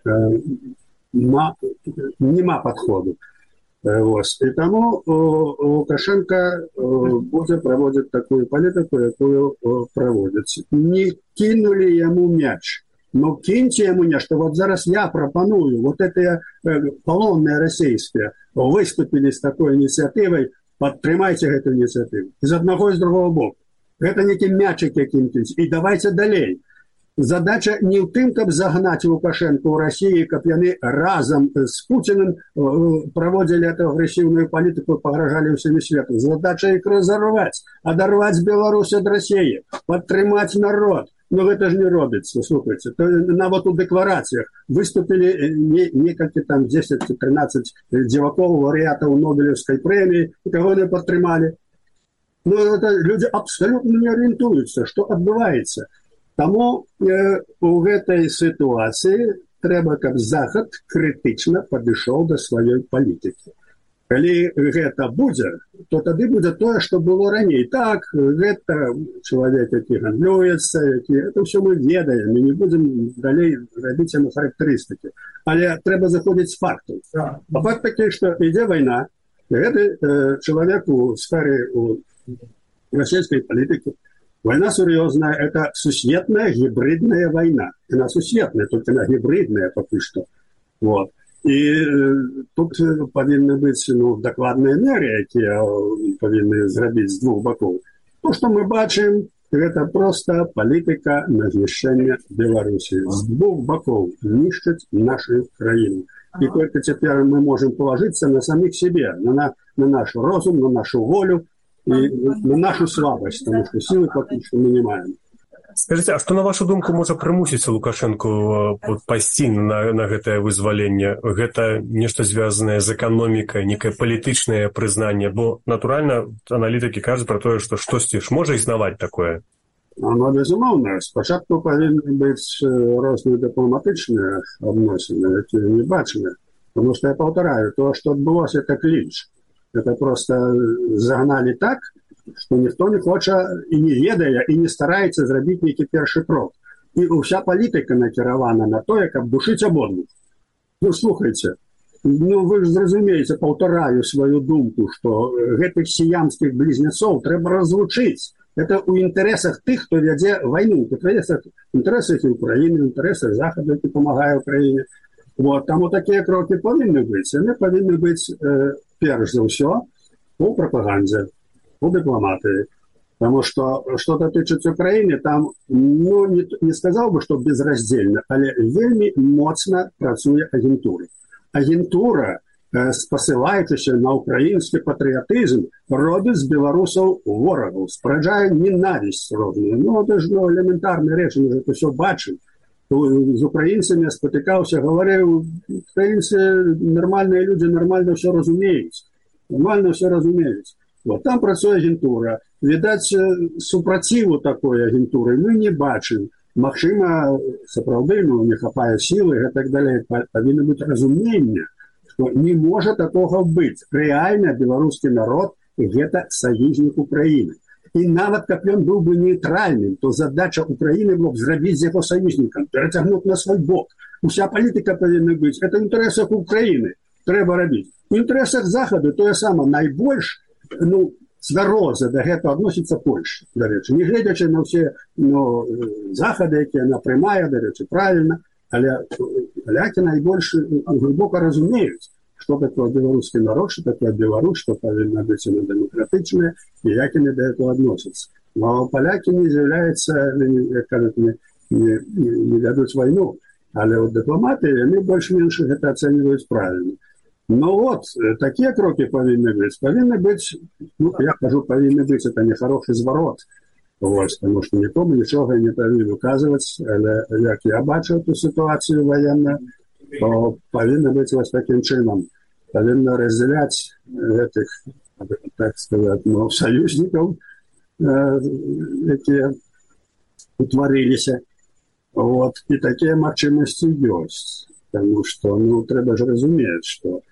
няма падходу. І таму Лукашенко будзе праводзіць такую палітыку, якую праводзіць. Не кінулі яму мяч. Ну, киньте ему нечто. Вот зараз я пропоную, вот эти э, полонные российские выступили с такой инициативой, подтримайте эту инициативу. Из одного и с другого боку. Это не тем мячик каким-то. И давайте далее. Задача не в том, как загнать Лукашенко в Россию, как они разом с Путиным э, проводили эту агрессивную политику и погрожали всему свету. Задача их разорвать, оторвать Беларусь от России, подтримать народ. Но это же не робится, слушайте. То на вот у декларациях выступили не, некалькі там десять-тринадцать деваков, лауреатов Нобелевской премии, кого они подтримали. Но это люди абсолютно не ориентуются, что отбывается. Тому э, у этой ситуации треба, как Захад критично подошел до своей политики. Калі гэта будзе, то тады будзе тое, што было раней. Так, гэта чалавек, які гандлюецца, які... это ўсё мы ведаем, мы не будзем далей рабіць яму характарыстыкі. Але трэба заходзіць з фактаў. А факт такі, што ідзе вайна, гэты э, чалавек у сферы у расійскай палітыкі. Вайна сур'ёзная, это сусветная гібридная вайна. Яна сусветная, толькі яна гібридная пакуль што. Вот. І тут павінны быць ну, дакладныя меры, якія павінны зрабіць з двух бакоў. То, што мы бачым, гэта проста палітыка на знішчэнне Беларусі. З двух бакоў нішчаць нашу краіну. І толькі цяпер мы можам палажыцца на саміх сябе, на, на, на наш розум, на нашу волю і на нашу слабасць, тому што сілы пакуль што мы не маем. Скажите, а што, на вашу думку, можа прымусіць Лукашэнку пайсці на, на гэтае вызваленне? Гэта нешта звязанае з эканомікай, некае палітычнае прызнанне? Бо, натуральна, аналітыкі кажуць пра тое, што штосьці ж можа існаваць такое? Ну, безумоўна. Спачатку павінны быць розныя дыпламатычныя адносіны, якія не бачаны. Таму што, я паўтараю, то, што адбылося, это клінч. Это проста загналі так, што ніхто не хоча і не ведае, і не стараецца зрабіць нейкі першы крок. І ўся палітыка накіравана на тое, каб душыць абодвух. Ну, слухайце, ну вы ж зразумееце, паўтараю сваю думку, што гэтых сіямскіх блізняцоў трэба разлучыць. Это ў інтарэсах тых, хто вядзе вайну, ў інтарэсах Украіны, ў інтарэсах Захаду, які памагае Украіне. Вот, таму такія крокі павінны быць. Яны павінны быць, э, перш за ўсё, у прапагандзе, у дыпламатыі. Потому что, что датычыцца Украіны, там, ну, не, не сказал бы, что безраздельно, але вельмі моцна працуе агентура. Агентура, э, спасылаючыся на украінскі патрыятызм, робіць з беларусаў ворагаў, спраджае ненавісць розную. Ну, это ж ну, элементарная рэч, мы же это все бачым. З украінцамі спатыкаўся, гаварыў, украінцы нармальныя людзі, нармальна ўсё разумеюць. Нормально ўсё разумеюць. Вот там працуе агентура. Відаць, супраціву такой агентуры мы не бачым. Магчыма, сапраўды, ну, не хапае сілы і так далей. Павінна быць разуменне, што не можа такога быць. Рэальна беларускі народ гэта саюзнік Украіны. І нават каб ён быў бы нейтральным, то задача Украіны была б зрабіць з яго саюзнікам, перацягнуць на свой бок. Уся палітыка павінна быць. Это ў інтарэсах Украіны трэба рабіць. У інтарэсах Захаду тое сама найбольш ну, цвяроза да гэта адносіцца Польша, дарэчы. Не гледзячы на ўсе ну, захады, якія яна прымае, дарэчы, правільна, але палякі найбольш глыбока разумеюць, што такое беларускі народ, што такое Беларусь, што павінна быць яна дэмакратычная, і як яны да этого адносяцца. Но палякі не з'яўляюцца, як кажуць, не, не, не вядуць вайну, але от дыпламаты, яны больш-менш гэта ацэньваюць правільна. Ну вот, такія крокі павінны быць. Павінны быць, ну, я кажу, павінны быць, это не хороший зварот. Вот, потому что нікому нічога не павінны указваць, але як я бачу эту сітуацыю военную, то павінна быць вось такім чынам. Павінна разделять гэтых, так сказать, ну, союзнікаў, э, якія утварыліся. Вот, і такія магчымасці ёсць. Потому что, ну, трэба ж разумець, што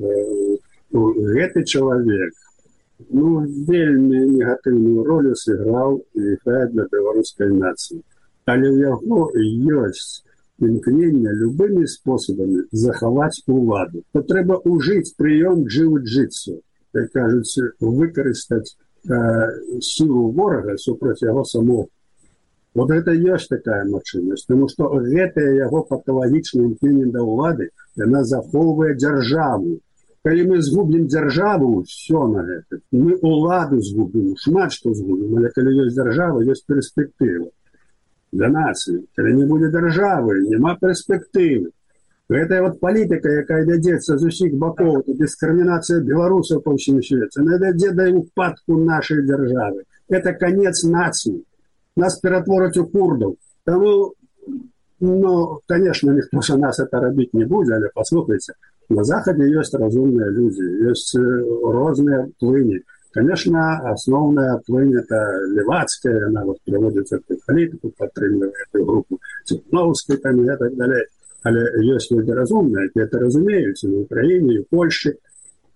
гэты чалавек ну, вельмі негатыўную ролю сыграў і грае для беларускай нацыі. Але ў яго ёсць імкненне любымі спосабамі захаваць уладу. То трэба ўжыць прыём джиу-джитсу, так кажуць, выкарыстаць э, сілу ворага супраць яго самого. Вот это ёсць такая магчымасць, тому што гэтае яго паталагічнае імкненне да ўлады, яна захоўвае дзяржаву. Калі мы згубім дзяржаву, все на гэта. Мы уладу згубім, шмат што згубім, але калі ёсць дзяржава, ёсць перспектыва для нацыі. Калі не будзе дзяржавы, няма перспектывы. Гэтая вот палітыка, якая вядзецца з усіх бакоў, дыскрымінацыя беларусаў па ўсім свеце, она вядзе да упадку нашай дзяржавы. Это конец нацыі. Нас ператвораць у курдаў. Таму, ну, конечно, ніхто ж нас это рабіць не будзе, але паслухайце, на Захадзе ёсць разумныя людзі, ёсць розныя плыні. Конечно, основная плынь это левацкая, она вот приводится к политику, подтримывает эту группу Цепновской там и так далее. Але ёсць люди разумные, які это разумеюць, і в Украине, и в Польше.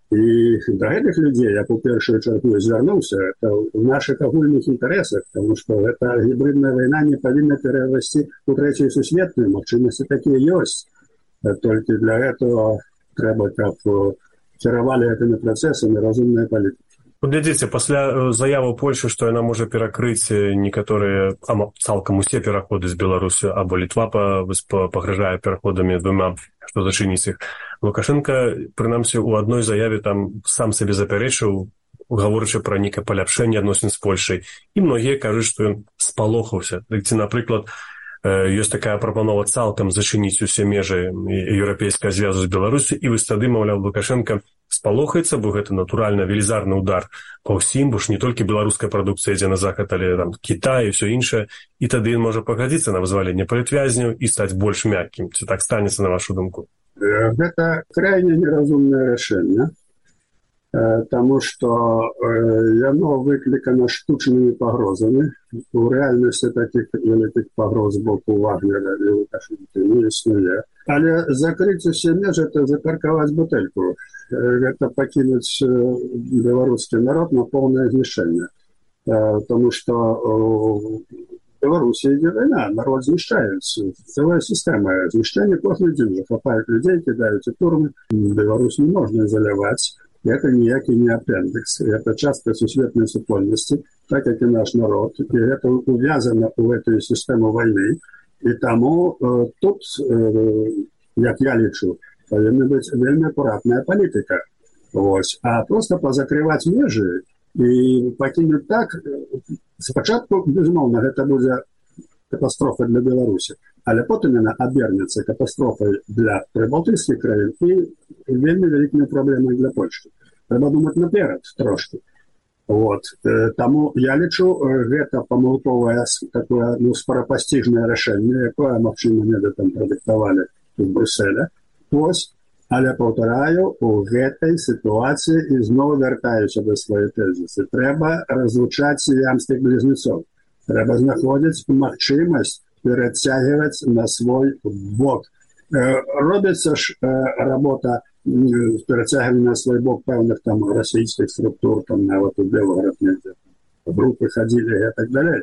І да гэтых людзей, як у першую чаргу звярнуўся, это ў нашых агульных інтарэсах, тому што гэта гібридная вайна не павінна перарасці ў трэцюю сусветную, магчымасці такія ёсць. Толькі для гэтага трэба, каб кіравалі гэтымі працэсамі разумныя палітыкі. Глядзіце, пасля заявы Польшы, што яна можа перакрыць некаторыя, а цалкам усе пераходы з Беларусі, або Літва пагражае пераходамі двума, што зачыніць іх, Лукашенко, прынамсі, у адной заяве там сам сабе запярэчыў, гаворачы пра нейкае паляпшэнне адносін з Польшай. І многія кажуць, што ён спалохаўся. Ці, напрыклад, ёсць такая прапанова цалкам зачыніць усе межы еўрапейскага звязу з Беларусі, і вось тады, маўляў, Лукашенко спалохаецца, бо гэта натуральна велізарны удар па ўсім, бо ж не толькі беларуская прадукцыя ідзе на захад, але там Кітай і ўсё іншае, і тады ён можа пагадзіцца на вызваленне палітвязняў і стаць больш мяккім. Ці так станецца, на вашу думку? Гэта крайне неразумнае рашэнне, таму што яно выклікана штучнымі пагрозамі. У рэальнасці такіх вялікіх пагроз з боку Вагнера і Лукашенка не існуе. Але закрыць усе межы – это закаркаваць бутэльку. Гэта пакінуць беларускі народ на поўнае знішчэнне. Таму што у Беларусі ідзе вайна, народ знішчаецца. Цэлая сістэма знішчэння кожны дзень захапаюць людзей, кідаюць у турмы. Беларусь не можна ізаляваць. Это ніякі не апендекс. Это частка сусветнай супольнасці, так як і наш народ. І гэта увязана ў гэтую сістэму вайны. І таму э, тут, э, як я лічу, павінна быць вельмі акуратная палітыка. Вось. А проста пазакрываць межы і пакінуць так, спачатку, безумоўна, гэта будзе катастрофа для Беларусі, але потым яна абернецца катастрофай для прыбалтыйскіх краін і вельмі вялікімі праблемамі для Польшчы. Трэба думаць наперад трошкі. Вот. Таму я лічу, гэта памылковае такое, ну, скарапасціжнае рашэнне, якое, магчыма, недзе там прадыктавалі з Брюсселя. Вось. Але, паўтараю, у гэтай сітуацыі і зноў вяртаюся да сваёй тэзісы. Трэба разлучаць сіямскіх блізнецоў. Трэба знаходзіць магчымасць перацягваць на свой бок. Робіцца ж работа перацягвання на свой бок пэўных там расійскіх структур, там нават у Белгород, недзе групы хадзілі і так далей.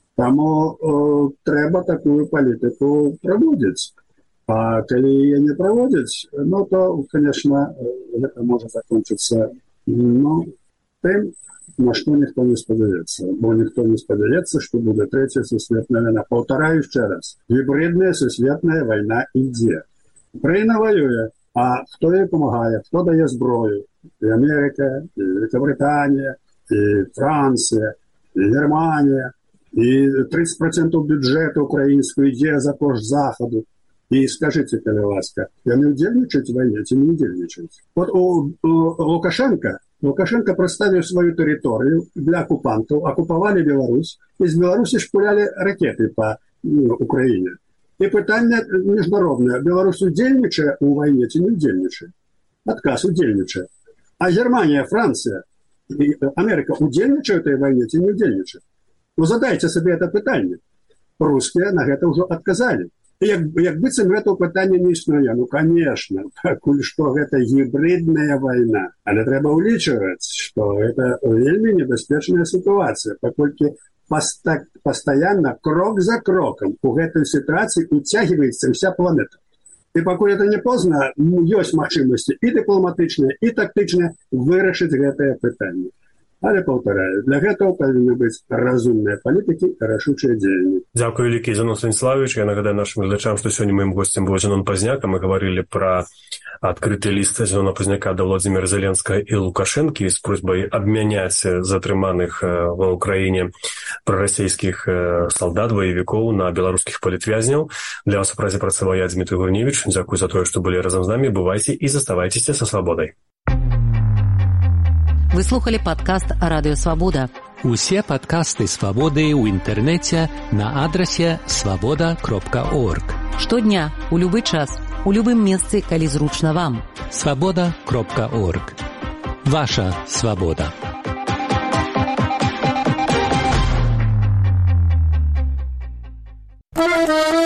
Таму э, трэба такую палітыку праводзіць. А калі яе не праводзіць, ну, то, конечно, гэта можа закончыцца, ну, тым, на што ніхто не спадзяецца. Бо ніхто не спадзяецца, што будзе трэцяя сусветная вайна. Паўтараю яшчэ раз. Гібридная сусветная вайна ідзе. Украіна воюе, а хто ёй памагае, хто дае зброю? І Америка, і Великобританія, і Франція, і Германія, і тридцать процентов бюджету украінского ідзе за кошт Заходу. І скажите, калі ласка, яны ўдзельнічаюць у вайне ці не ўдзельнічаюць? Вот у, у Лукашенко Лукашенко представил свою территорию для оккупантов, оккуповали Беларусь, из Беларуси шпуляли ракеты по ну, Украине. И питание международное. Беларусь удельничает у войне, или не удельничает? Отказ удельничает. А Германия, Франция и Америка удельничают в этой войне, или не удельничают? Ну, задайте себе это питание. Русские на это уже отказали. Як, як быццам гэтага пытання не існуе. Ну, конечно, пакуль што гэта гібридная вайна. Але трэба ўлічваць, што гэта вельмі небяспечная сітуацыя, паколькі поста, пастаянна, крок за крокам у гэтай сітуацыі уцягваецца ўся планета. І пакуль это не позна, ёсць магчымасці і дыпламатычныя, і тактычныя вырашыць гэтае пытанне. Але, паўтараю, для гэтага павінны быць разумныя палітыкі і рашучыя дзеянні. Дзякуй вялікі, Зенон Станіславович. Я нагадаю нашим гледачам, што сёння маім госцем быў Зенон Пазняк, а мы гаварылі пра адкрыты ліст Зенона Пазняка да Владзіміра Зеленскага і Лукашэнкі з просьбай абмяняць затрыманых ва ўкраіне прарасійскіх салдат, ваявікоў на беларускіх палітвязняў. Для вас у празе працаваў я, Дмітрий Гурневич. Дзякуй за тое, што былі разам з намі. Бывайце і заставайцеся са свабодай. Вы слухали падкаст «Радыё Свабода». Усе падкасты «Свабоды» ў інтэрнэце на адрасе свабода кропка орг. Штодня, у любы час, у любым месцы, калі зручна вам. свабода кропка орг. Ваша свабода. Thank you.